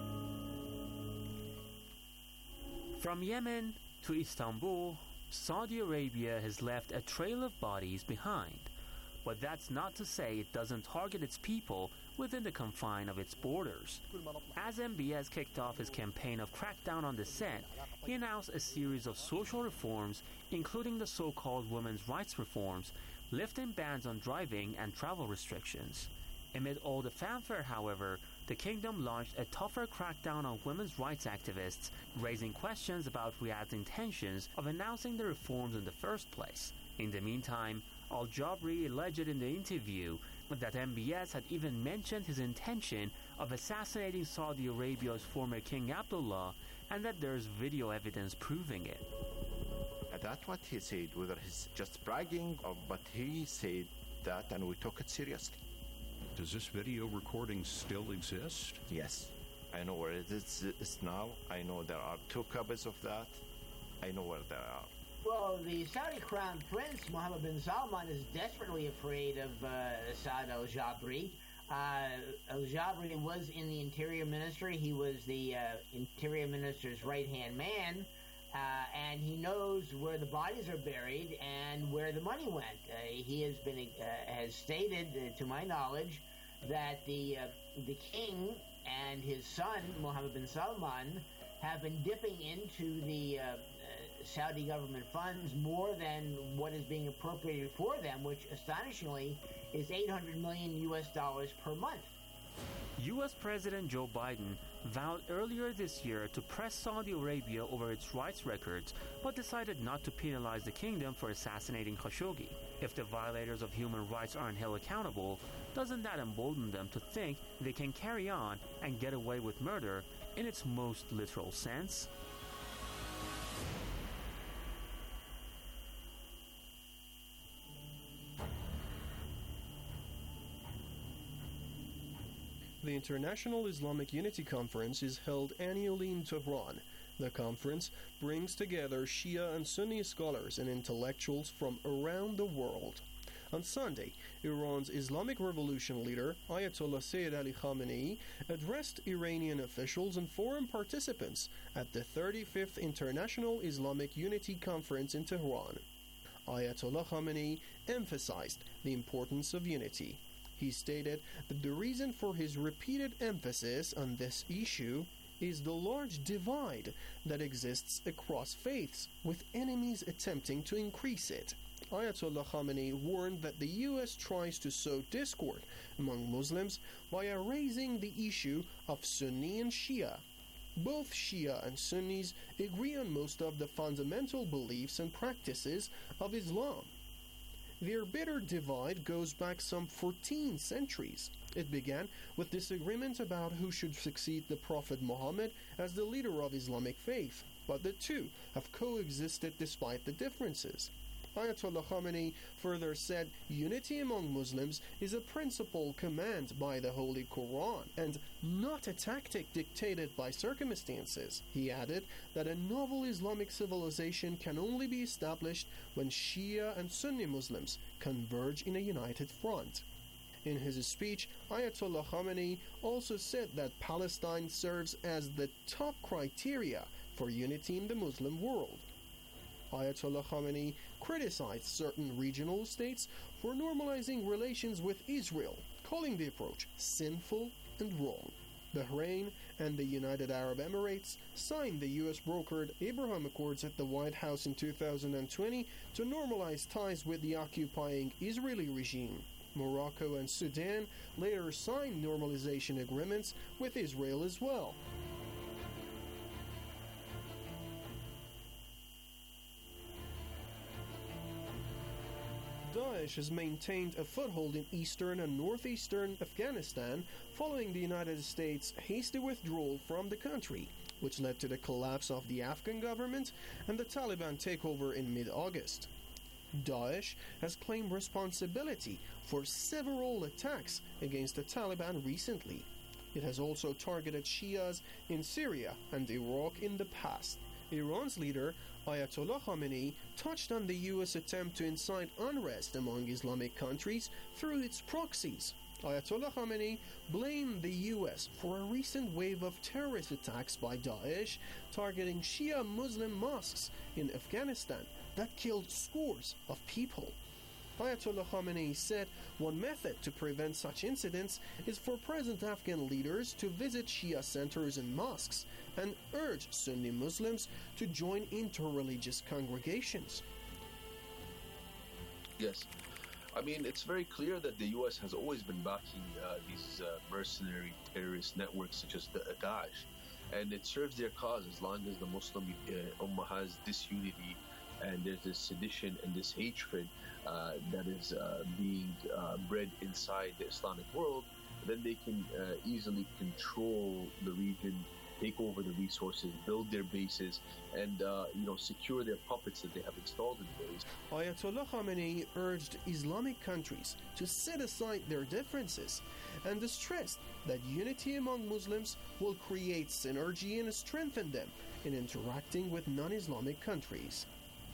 Speaker 9: From Yemen to Istanbul, Saudi Arabia has left a trail of bodies behind. But that's not to say it doesn't target its people within the confine of its borders. As M B S kicked off his campaign of crackdown on dissent, he announced a series of social reforms, including the so-called women's rights reforms, lifting bans on driving and travel restrictions. Amid all the fanfare, however, the kingdom launched a tougher crackdown on women's rights activists, raising questions about Riyadh's intentions of announcing the reforms in the first place. In the meantime, Al-Jabri alleged in the interview that M B S had even mentioned his intention of assassinating Saudi Arabia's former King Abdullah, and that there's video evidence proving it.
Speaker 10: That's what he said, whether he's just bragging, or, but he said that, and we took it seriously.
Speaker 13: Does this video recording still exist?
Speaker 10: Yes. I know where it is it's now. I know there are two copies of that. I know where they are.
Speaker 11: Well, the Saudi crown prince, Mohammed bin Salman, is desperately afraid of uh, Saad al-Jabri. Uh, al-Jabri was in the Interior Ministry. He was the uh, Interior Minister's right-hand man, uh, and he knows where the bodies are buried and where the money went. Uh, he has been uh, has stated, uh, to my knowledge, that the uh, the king and his son, Mohammed bin Salman, have been dipping into the uh, Saudi government funds more than what is being appropriated for them, which astonishingly is eight hundred million U S dollars per month.
Speaker 9: U S President Joe Biden vowed earlier this year to press Saudi Arabia over its rights records, but decided not to penalize the kingdom for assassinating Khashoggi. If the violators of human rights aren't held accountable, doesn't that embolden them to think they can carry on and get away with murder in its most literal sense?
Speaker 16: The International Islamic Unity Conference is held annually in Tehran. The conference brings together Shia and Sunni scholars and intellectuals from around the world. On Sunday, Iran's Islamic Revolution leader, Ayatollah Sayyid Ali Khamenei, addressed Iranian officials and foreign participants at the thirty-fifth International Islamic Unity Conference in Tehran. Ayatollah Khamenei emphasized the importance of unity. He stated that the reason for his repeated emphasis on this issue is the large divide that exists across faiths, with enemies attempting to increase it. Ayatollah Khamenei warned that the U S tries to sow discord among Muslims by raising the issue of Sunni and Shia. Both Shia and Sunnis agree on most of the fundamental beliefs and practices of Islam. Their bitter divide goes back some fourteen centuries. It began with disagreement about who should succeed the Prophet Muhammad as the leader of Islamic faith, but the two have coexisted despite the differences. Ayatollah Khamenei further said unity among Muslims is a principal command by the Holy Quran and not a tactic dictated by circumstances. He added that a novel Islamic civilization can only be established when Shia and Sunni Muslims converge in a united front. In his speech, Ayatollah Khamenei also said that Palestine serves as the top criteria for unity in the Muslim world. Ayatollah Khamenei criticized certain regional states for normalizing relations with Israel, calling the approach sinful and wrong. Bahrain and the United Arab Emirates signed the U S-brokered Abraham Accords at the White House in two thousand twenty to normalize ties with the occupying Israeli regime. Morocco and Sudan later signed normalization agreements with Israel as well. Daesh has maintained a foothold in eastern and northeastern Afghanistan following the United States' hasty withdrawal from the country, which led to the collapse of the Afghan government and the Taliban takeover in mid-August. Daesh has claimed responsibility for several attacks against the Taliban recently. It has also targeted Shias in Syria and Iraq in the past. Iran's leader, Ayatollah Khamenei, touched on the U S attempt to incite unrest among Islamic countries through its proxies. Ayatollah Khamenei blamed the U S for a recent wave of terrorist attacks by Daesh targeting Shia Muslim mosques in Afghanistan that killed scores of people. Ayatollah Khamenei said one method to prevent such incidents is for present Afghan leaders to visit Shia centers and mosques and urge Sunni Muslims to join interreligious congregations.
Speaker 12: Yes. I mean, it's very clear that the U S has always been backing uh, these uh, mercenary terrorist networks such as the Daesh, and it serves their cause as long as the Muslim uh, Ummah has disunity and there's this sedition and this hatred uh, that is uh, being uh, bred inside the Islamic world. Then they can uh, easily control the region, take over the resources, build their bases, and uh, you know secure their puppets that they have installed in place.
Speaker 16: Ayatollah Khamenei urged Islamic countries to set aside their differences and stressed that unity among Muslims will create synergy and strengthen them in interacting with non-Islamic countries.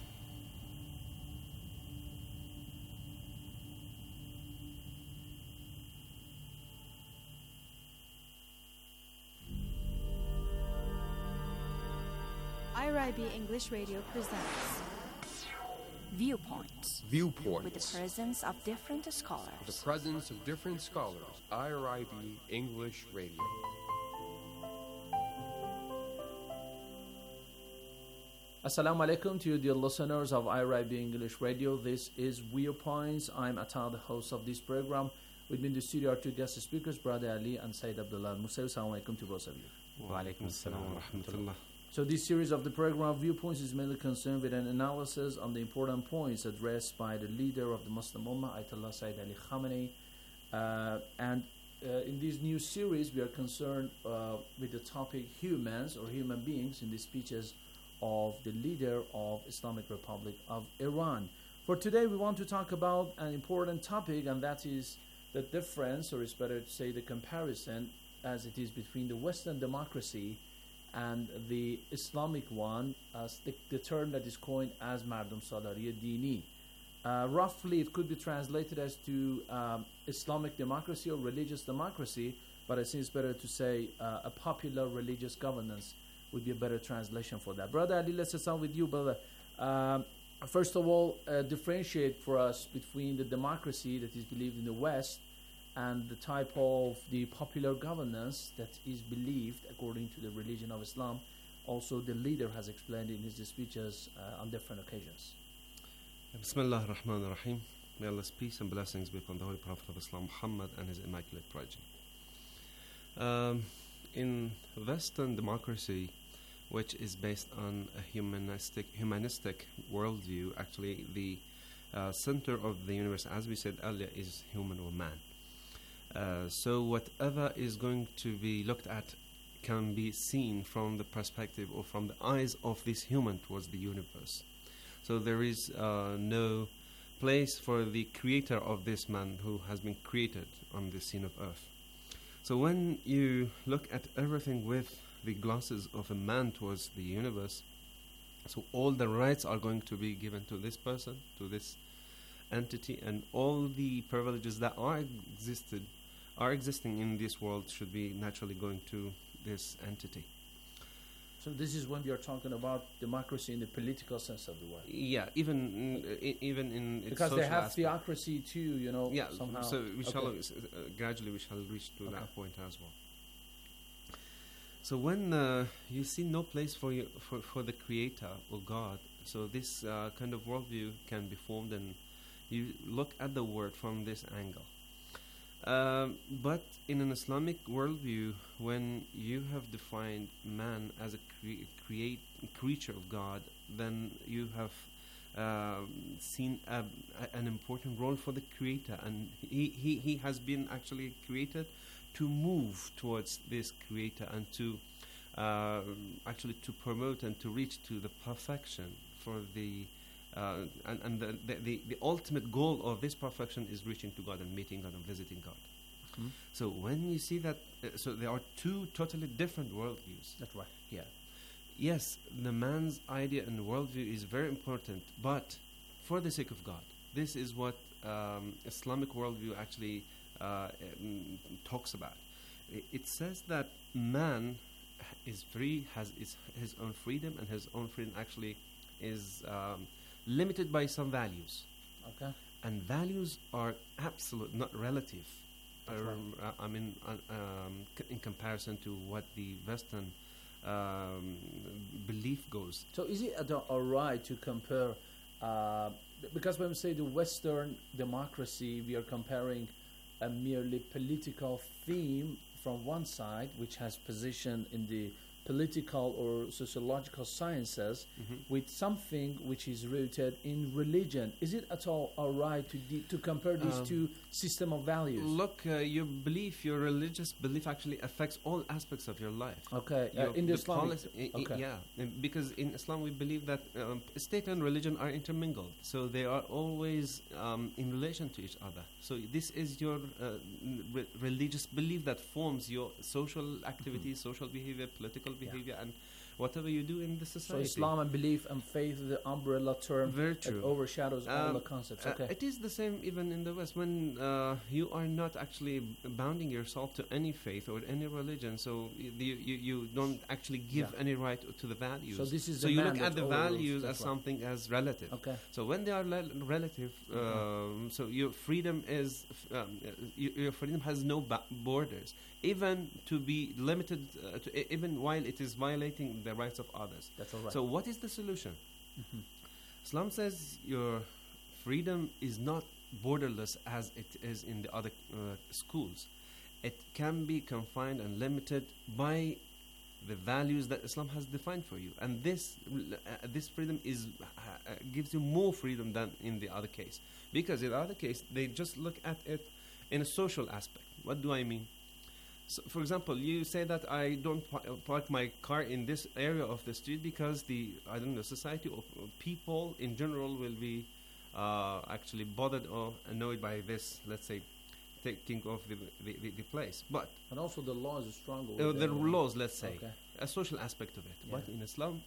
Speaker 14: I R I B English Radio presents Viewpoints.
Speaker 15: Viewpoints.
Speaker 14: With the presence of different scholars.
Speaker 15: With the presence of different scholars. I R I B English Radio.
Speaker 17: Assalamu alaikum to you, dear listeners of I R I B English Radio. This is Viewpoints. I'm Atta, the host of this program. With me in the studio are two guest speakers, Brother Ali and Sayyid Abdullah Musawi. Assalamu alaikum to both of you.
Speaker 22: Wa alaikum assalam wa rahmatullah.
Speaker 17: So this series of the program Viewpoints is mainly concerned with an analysis on the important points addressed by the leader of the Muslim Ummah, Ayatollah Sayyid Ali Khamenei. Uh, and uh, in this new series, we are concerned uh, with the topic humans or human beings in the speeches of the leader of Islamic Republic of Iran. For today, we want to talk about an important topic, and that is the difference, or it's better to say the comparison, as it is between the Western democracy and the Islamic one, as the, the term that is coined as Mardum Salari Dini. Uh, roughly, it could be translated as to um, Islamic democracy or religious democracy, but I think it's better to say uh, a popular religious governance would be a better translation for that. Brother Ali, let's start with you, brother. Um, first of all, uh, differentiate for us between the democracy that is believed in the West and the type of the popular governance that is believed according to the religion of Islam. Also, the leader has explained in his speeches uh, on different occasions.
Speaker 2: Bismillah ar-Rahman ar-Rahim. May Allah's peace and blessings be upon the Holy Prophet of Islam, Muhammad, and his immaculate progeny. Um, in Western democracy, which is based on a humanistic, humanistic worldview, actually the uh, center of the universe, as we said earlier, is human or man. Uh, so whatever is going to be looked at can be seen from the perspective or from the eyes of this human towards the universe. So there is uh, no place for the creator of this man who has been created on the scene of earth. So when you look at everything with the glasses of a man towards the universe, so all the rights are going to be given to this person, to this entity, and all the privileges that are existed, are existing in this world should be naturally going to this entity.
Speaker 17: So this is when we are talking about democracy in the political sense of the word.
Speaker 2: Yeah, even okay. I, even in its
Speaker 17: because
Speaker 2: social
Speaker 17: they have
Speaker 2: aspect.
Speaker 17: theocracy too, you know.
Speaker 2: Yeah,
Speaker 17: somehow.
Speaker 2: so we shall
Speaker 17: okay.
Speaker 2: uh, gradually we shall reach to
Speaker 17: okay.
Speaker 2: that point as well. So when uh, you see no place for you for for the Creator or God, so this uh, kind of worldview can be formed, and you look at the word from this angle. Um, but in an Islamic worldview, when you have defined man as a cre- create creature of God, then you have uh, seen a, a, an important role for the Creator, and he, he, he has been actually created to move towards this Creator and to uh, actually to promote and to reach to the perfection for the Uh, and and the, the, the, the ultimate goal of this perfection is reaching to God and meeting God and visiting God. Mm-hmm. So when you see that, uh, so there are two totally different worldviews.
Speaker 17: That's right.
Speaker 2: Yeah. Yes, the man's idea and worldview is very important, but for the sake of God, this is what um, Islamic worldview actually uh, um, talks about. It, it says that man is free, has his, his own freedom, and his own freedom actually is Um, limited by some values.
Speaker 17: Okay.
Speaker 2: And values are absolute, not relative.
Speaker 17: That's
Speaker 2: Um,
Speaker 17: right.
Speaker 2: uh, I mean, uh, um, c- in comparison to what the Western um, belief goes.
Speaker 17: So is it ad- all right to compare, uh, because when we say the Western democracy, we are comparing a merely political theme from one side, which has position in the political or sociological sciences,
Speaker 2: Mhm.
Speaker 17: with something which is rooted in religion. Is it at all all right to de- to compare these
Speaker 2: Um,
Speaker 17: two system of values?
Speaker 2: Look, uh, your belief, your religious belief actually affects all aspects of your life.
Speaker 17: Okay, uh,
Speaker 2: Your-
Speaker 17: in the Islamic-
Speaker 2: policy- i- i-
Speaker 17: okay.
Speaker 2: Yeah, and because in Islam we believe that um, state and religion are intermingled, so they are always um, in relation to each other. So this is your uh, re- religious belief that forms your social activity, social behavior, political behavior, and whatever you do in the
Speaker 17: So
Speaker 2: society.
Speaker 17: Islam and belief and faith, the umbrella term
Speaker 2: Very
Speaker 17: that
Speaker 2: true.
Speaker 17: overshadows all
Speaker 2: Um,
Speaker 17: the concepts.
Speaker 2: uh,
Speaker 17: Okay.
Speaker 2: it is the same even in the West when uh, you are not actually bounding yourself to any faith or any religion, so y- you, you, you don't actually give
Speaker 17: Yeah.
Speaker 2: any right to the values.
Speaker 17: So this is
Speaker 2: so
Speaker 17: the
Speaker 2: you
Speaker 17: man
Speaker 2: look at
Speaker 17: that
Speaker 2: the
Speaker 17: overrules,
Speaker 2: values
Speaker 17: that's
Speaker 2: as
Speaker 17: right.
Speaker 2: something as relative.
Speaker 17: Okay.
Speaker 2: So when they are le- relative, um, so your freedom is f- um, uh, y- your freedom has no ba- borders, even to be limited, uh, to, e- even while it is violating the rights of others.
Speaker 17: That's all right.
Speaker 2: So what is the solution?
Speaker 17: Mhm.
Speaker 2: Islam says your freedom is not borderless as it is in the other uh, schools. It can be confined and limited by the values that Islam has defined for you, and this uh, this freedom is uh, gives you more freedom than in the other case. Because in the other case, they just look at it in a social aspect. What do I mean? So, for example, you say that I don't pa- park my car in this area of the street because the I don't know society or or people in general will be uh, actually bothered or annoyed by this. Let's say, taking off the the, the, the place, but
Speaker 17: And also the laws are stronger.
Speaker 2: uh,
Speaker 17: with
Speaker 2: the
Speaker 17: them.
Speaker 2: laws, let's say,
Speaker 17: Okay.
Speaker 2: a social aspect of it.
Speaker 17: Yeah.
Speaker 2: But in Islam,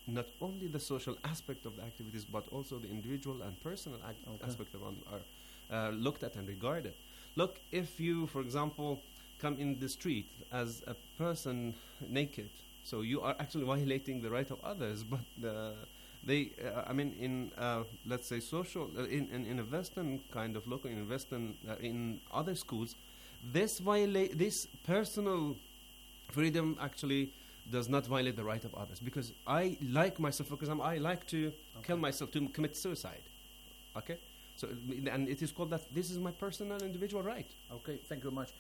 Speaker 2: not only the social aspect of the activities, but also the individual and personal ac-
Speaker 17: Okay.
Speaker 2: aspect of them are uh, looked at and regarded. Look, if you, for example, come in the street as a person naked, so you are actually violating the right of others, but uh, they, uh, I mean, in, uh, let's say, social, uh, in, in, in a Western kind of local, in Western, uh, in other schools, this violate, this personal freedom actually does not violate the right of others, because I like myself, for example, I like to kill myself, to m- commit suicide, okay? So, uh, and it is called that this is my personal individual right.
Speaker 17: Okay, thank you very much.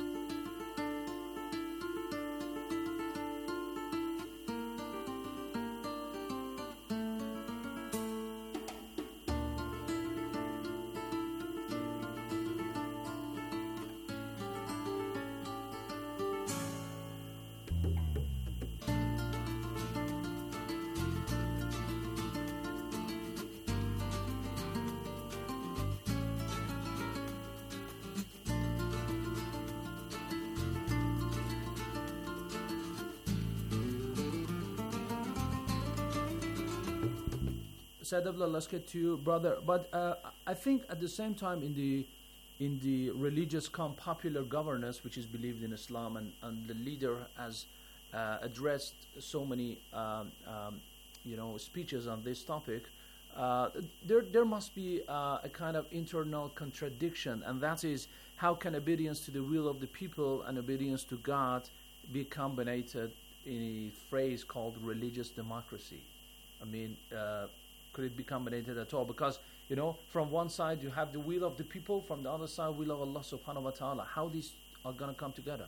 Speaker 17: Sadabla, let's get to you, brother. But uh, I think at the same time, in the in the religious come popular governance, which is believed in Islam, and, and the leader has uh, addressed so many, um, um, you know, speeches on this topic. Uh, there, there must be uh, a kind of internal contradiction, and that is how can obedience to the will of the people and obedience to God be combined in a phrase called religious democracy? I mean. Uh, Could it be combined at all? Because, you know, from one side you have the will of the people, from the other side will of Allah subhanahu wa ta'ala. How these are going to come together?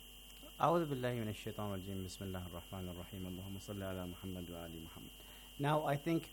Speaker 22: أعوذ بالله من الشيطان الرجيم بسم الله الرحمن الرحيم اللهم صل على محمد وآل محمد. Now, I think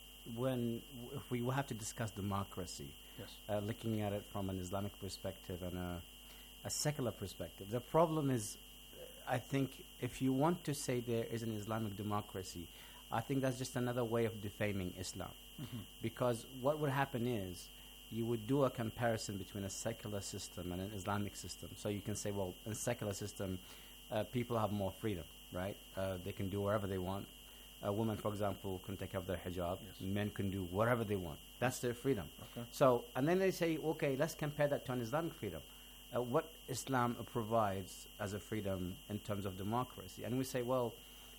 Speaker 22: when w- if we will have to discuss democracy,
Speaker 17: yes.
Speaker 22: uh, looking at it from an Islamic perspective and a, a secular perspective, the problem is, uh, I think, if you want to say there is an Islamic democracy, I think that's just another way of defaming Islam.
Speaker 17: Mhm.
Speaker 22: Because what would happen is you would do a comparison between a secular system and an Islamic system. So you can say, well, in a secular system, uh, people have more freedom, right? Uh, they can do whatever they want. A woman, for example, can take off their hijab.
Speaker 17: Yes.
Speaker 22: Men can do whatever they want. That's their freedom.
Speaker 17: Okay.
Speaker 22: So, and then they say, okay, let's compare that to an Islamic freedom. Uh, what Islam provides as a freedom in terms of democracy. And we say, well,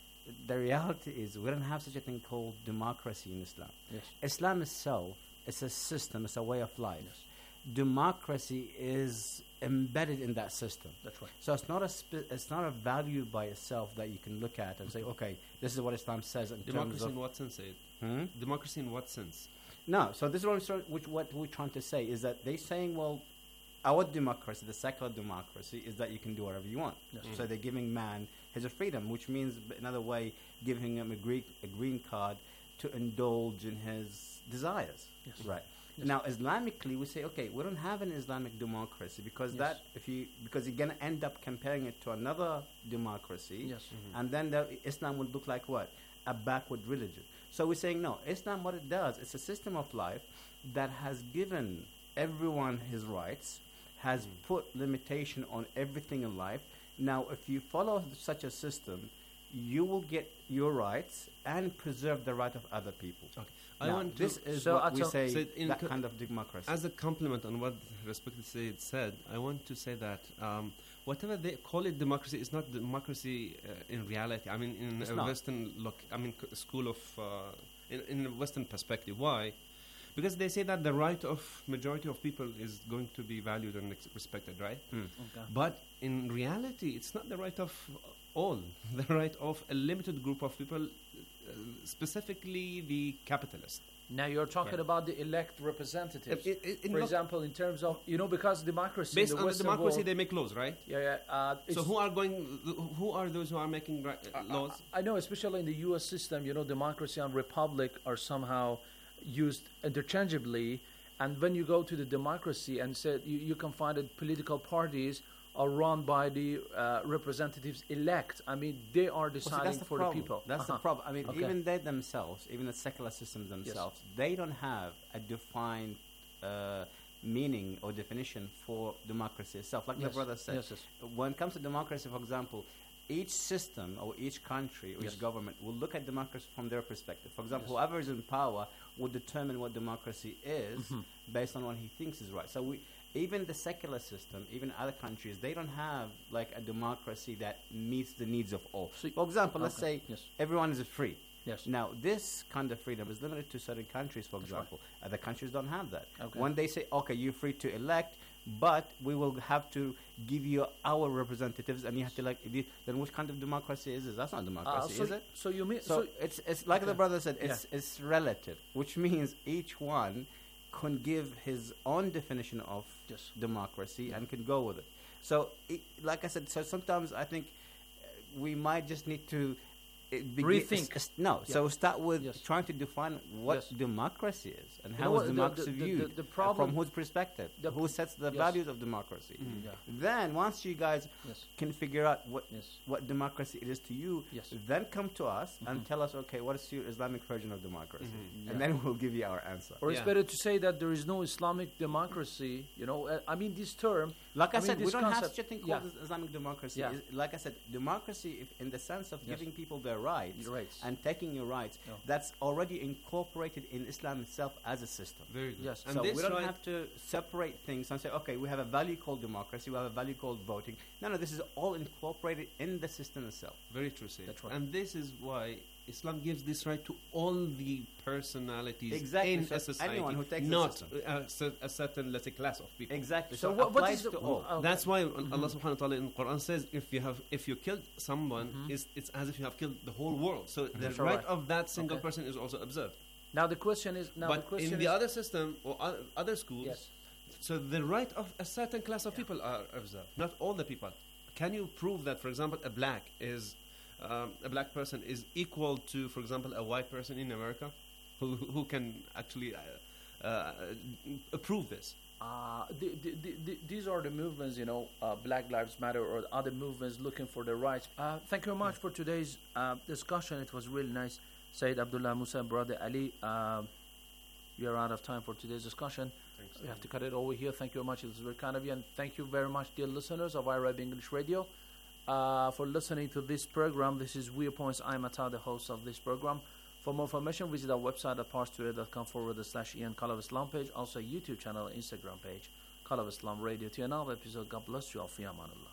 Speaker 22: the reality is we don't have such a thing called democracy in Islam.
Speaker 17: Yes.
Speaker 22: Islam itself is a system, it's a way of life. Yes. Democracy is embedded in that system.
Speaker 17: That's right.
Speaker 22: So it's not a spe- it's not a value by itself that you can look at and say, okay, this is what Islam says in
Speaker 2: Democracy
Speaker 22: terms of...
Speaker 2: in what sense, Aid?
Speaker 22: Hmm?
Speaker 2: Democracy in what sense?
Speaker 22: No, so this is what, I'm sort which, what we're trying to say is that they're saying, well, our democracy, the secular democracy, is that you can do whatever you want.
Speaker 17: Yes.
Speaker 22: So they're giving man his freedom, which means, b- another way, giving him a green, a green card to indulge in his desires.
Speaker 17: Yes.
Speaker 22: Right.
Speaker 17: Yes.
Speaker 22: Now, Islamically, we say, okay, we don't have an Islamic democracy because
Speaker 17: Yes.
Speaker 22: that, if you, because you're going to end up comparing it to another democracy,
Speaker 17: Yes. Mhm.
Speaker 22: and then the, Islam would look like what? A backward religion. So we're saying, no, Islam, what it does, it's a system of life that has given everyone his rights, has
Speaker 2: Mm.
Speaker 22: put limitation on everything in life. Now, if you follow such a system, you will get your rights and preserve the right of other people.
Speaker 2: Okay.
Speaker 22: Now,
Speaker 2: I want to
Speaker 22: this is
Speaker 2: so
Speaker 22: what we
Speaker 2: so-
Speaker 22: say,
Speaker 2: so in
Speaker 22: that
Speaker 2: co-
Speaker 22: kind of democracy.
Speaker 2: As a compliment on what respected Sayyid said, I want to say that um, whatever they call it democracy is not democracy uh, in reality. I mean, in
Speaker 22: It's
Speaker 2: a
Speaker 22: not.
Speaker 2: Western look, I mean, c- school of, uh, in, in a Western perspective. Why? Because they say that the right of majority of people is going to be valued and ex- respected, right?
Speaker 22: Hmm.
Speaker 17: Okay.
Speaker 2: But in reality, it's not the right of all. The right of a limited group of people, uh, specifically the capitalists.
Speaker 17: Now you're talking
Speaker 2: Yeah.
Speaker 17: about the elect representatives.
Speaker 2: Uh, i- i- in
Speaker 17: For
Speaker 2: look-
Speaker 17: example, in terms of, you know, because democracy...
Speaker 2: Based
Speaker 17: in the
Speaker 2: on the
Speaker 17: Western
Speaker 2: democracy,
Speaker 17: world-
Speaker 2: they make laws, right?
Speaker 17: Yeah, yeah. Uh,
Speaker 2: So
Speaker 17: it's-
Speaker 2: who are going? Who are those who are making ri- uh, laws?
Speaker 17: I know, especially in the U S system, you know, democracy and republic are somehow used interchangeably. And when you go to the democracy and say you, you can find that political parties are run by the uh, representatives elect. I mean, they are
Speaker 22: Well, see,
Speaker 17: deciding
Speaker 22: that's the
Speaker 17: for
Speaker 22: problem.
Speaker 17: the people.
Speaker 22: That's
Speaker 17: Uh-huh.
Speaker 22: the problem. I mean,
Speaker 17: Okay.
Speaker 22: even they themselves, even the secular systems themselves, they don't have a defined uh, meaning or definition for democracy itself. Like
Speaker 17: Yes.
Speaker 22: the brother said,
Speaker 17: Yes, yes.
Speaker 22: when it comes to democracy, for example, each system or each country or
Speaker 17: Yes.
Speaker 22: each government will look at democracy from their perspective. For example,
Speaker 17: Yes.
Speaker 22: whoever is in power will determine what democracy is
Speaker 17: Mhm.
Speaker 22: based on what he thinks is right. So we, even the secular system, even other countries, they don't have like a democracy that meets the needs of all. For example, let's
Speaker 17: Okay.
Speaker 22: say
Speaker 17: Yes.
Speaker 22: everyone is free.
Speaker 17: Yes.
Speaker 22: Now, this kind of freedom is limited to certain countries, for example. Other countries don't have that.
Speaker 17: Okay.
Speaker 22: When they say, okay, you're free to elect, but we will have to give you our representatives and you have to elect, the- then which kind of democracy is this? That's not democracy,
Speaker 17: Uh, so
Speaker 22: is it?
Speaker 17: so you mean-
Speaker 22: So,
Speaker 17: so-
Speaker 22: it's, it's like the
Speaker 17: Okay.
Speaker 22: brother said,
Speaker 17: Yeah.
Speaker 22: it's, it's relative, which means each one can give his own definition of
Speaker 17: Yes.
Speaker 22: democracy and can go with it. So, it, like I said, so sometimes I think uh, we might just need to uh, begin-
Speaker 17: Rethink.
Speaker 22: s- s- no,
Speaker 17: Yeah.
Speaker 22: so start with trying to define what
Speaker 17: Yes.
Speaker 22: democracy is and
Speaker 17: You
Speaker 22: how
Speaker 17: know
Speaker 22: is
Speaker 17: what, the-
Speaker 22: democracy
Speaker 17: the- the-
Speaker 22: viewed,
Speaker 17: the- the
Speaker 22: uh,
Speaker 17: problem-
Speaker 22: from whose perspective,
Speaker 17: the-
Speaker 22: who sets the
Speaker 17: yes.
Speaker 22: values of democracy.
Speaker 17: Mhm. Yeah.
Speaker 22: Then once you guys
Speaker 17: Yes.
Speaker 22: can figure out what
Speaker 17: Yes.
Speaker 22: what democracy it is to you,
Speaker 17: Yes.
Speaker 22: then come to us and
Speaker 17: Mhm.
Speaker 22: tell us, okay, what is your Islamic version of democracy?
Speaker 17: Mhm.
Speaker 22: And
Speaker 17: Yeah.
Speaker 22: then we'll give you our answer.
Speaker 17: Or it's better to say that there is no Islamic democracy. You know, uh, I mean, this term.
Speaker 22: Like I,
Speaker 17: mean,
Speaker 22: said, we
Speaker 17: this
Speaker 22: don't have
Speaker 17: concept-
Speaker 22: such a thing
Speaker 17: yeah.
Speaker 22: called Islamic democracy.
Speaker 17: Yeah.
Speaker 22: Is- Like I said, democracy, if in the sense of
Speaker 17: Yes.
Speaker 22: giving people their rights,
Speaker 17: Your rights.
Speaker 22: and taking your rights,
Speaker 17: Yeah.
Speaker 22: that's already incorporated in Islam itself as a system.
Speaker 2: Very good.
Speaker 22: Yes.
Speaker 2: And
Speaker 22: So
Speaker 2: this
Speaker 22: we don't
Speaker 2: right-
Speaker 22: have to separate things and say, okay, we have a value called democracy, we have a value called voting. No, no, this is all incorporated in the system itself.
Speaker 2: Very true, Sayyid.
Speaker 22: That's right.
Speaker 2: And this is why Islam gives this right to all the personalities
Speaker 22: Exactly,
Speaker 2: in
Speaker 22: so
Speaker 2: a society,
Speaker 22: anyone who takes the
Speaker 2: not
Speaker 22: system.
Speaker 2: a, cer- a certain, let's say, class of people.
Speaker 22: Exactly.
Speaker 17: So
Speaker 22: So,
Speaker 17: what- what
Speaker 22: applies
Speaker 17: is the-
Speaker 22: to all.
Speaker 17: okay.
Speaker 2: That's why
Speaker 17: Mhm.
Speaker 2: Allah Subhanahu wa Taala in Quran says, if you have, if you killed someone,
Speaker 17: Mhm.
Speaker 2: it's, it's as if you have killed the whole world. So the
Speaker 17: That's
Speaker 2: right
Speaker 17: right.
Speaker 2: of that single
Speaker 17: Okay.
Speaker 2: person is also observed.
Speaker 17: Now the question is. Now the
Speaker 2: but
Speaker 17: question
Speaker 2: in the
Speaker 17: is,
Speaker 2: other system or o- other schools,
Speaker 17: Yes.
Speaker 2: so the right of a certain class of people are observed, not all the people. Can you prove that, for example, a black is um, a black person is equal to, for example, a white person in America, who who can actually uh, uh, approve this?
Speaker 17: Uh, the, the, the, the, these are the movements, you know, uh, Black Lives Matter or other movements looking for their rights. Uh, thank you very much for today's uh, discussion. It was really nice. Sayyid Abdullah Musa and Brother Ali, um, we are out of time for today's discussion.
Speaker 2: Thanks.
Speaker 17: We have to cut it over here. Thank you very much. It was very kind of you. And thank you very much, dear listeners of Arab English Radio, uh, for listening to this program. This is Viewpoints. I'm Atta, the host of this program. For more information, visit our website at parstoday.com forward slash Ian Call of Islam page, also YouTube channel and Instagram page, Call of Islam Radio. To another episode, God bless you all. Fi amanillah.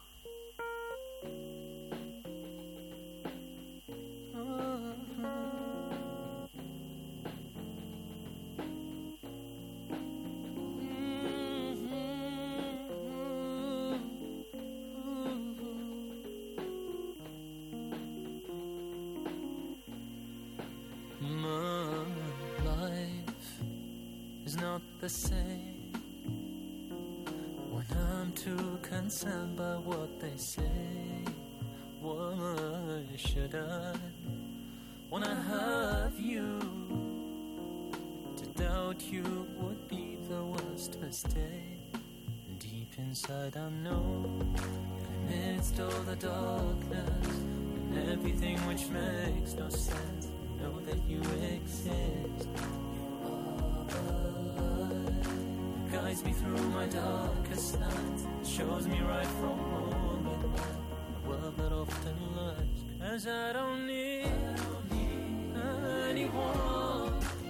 Speaker 4: My life is not the same when I'm too concerned by what they say. Why should I, when I have you, to doubt you would be the worst mistake? And deep inside I know that amidst all the darkness and everything which makes no sense, know that you exist. You are the light that guides me through my darkest nights, shows me right from wrong at night, the world that often lies. Cause I don't need, I don't need anyone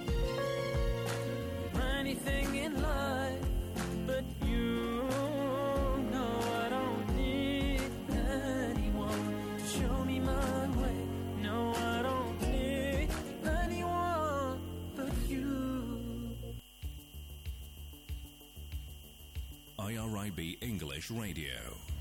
Speaker 4: or anything in life but you. No, I don't need anyone to show me my way. No, I don't need anyone but you.
Speaker 3: I R I B English Radio.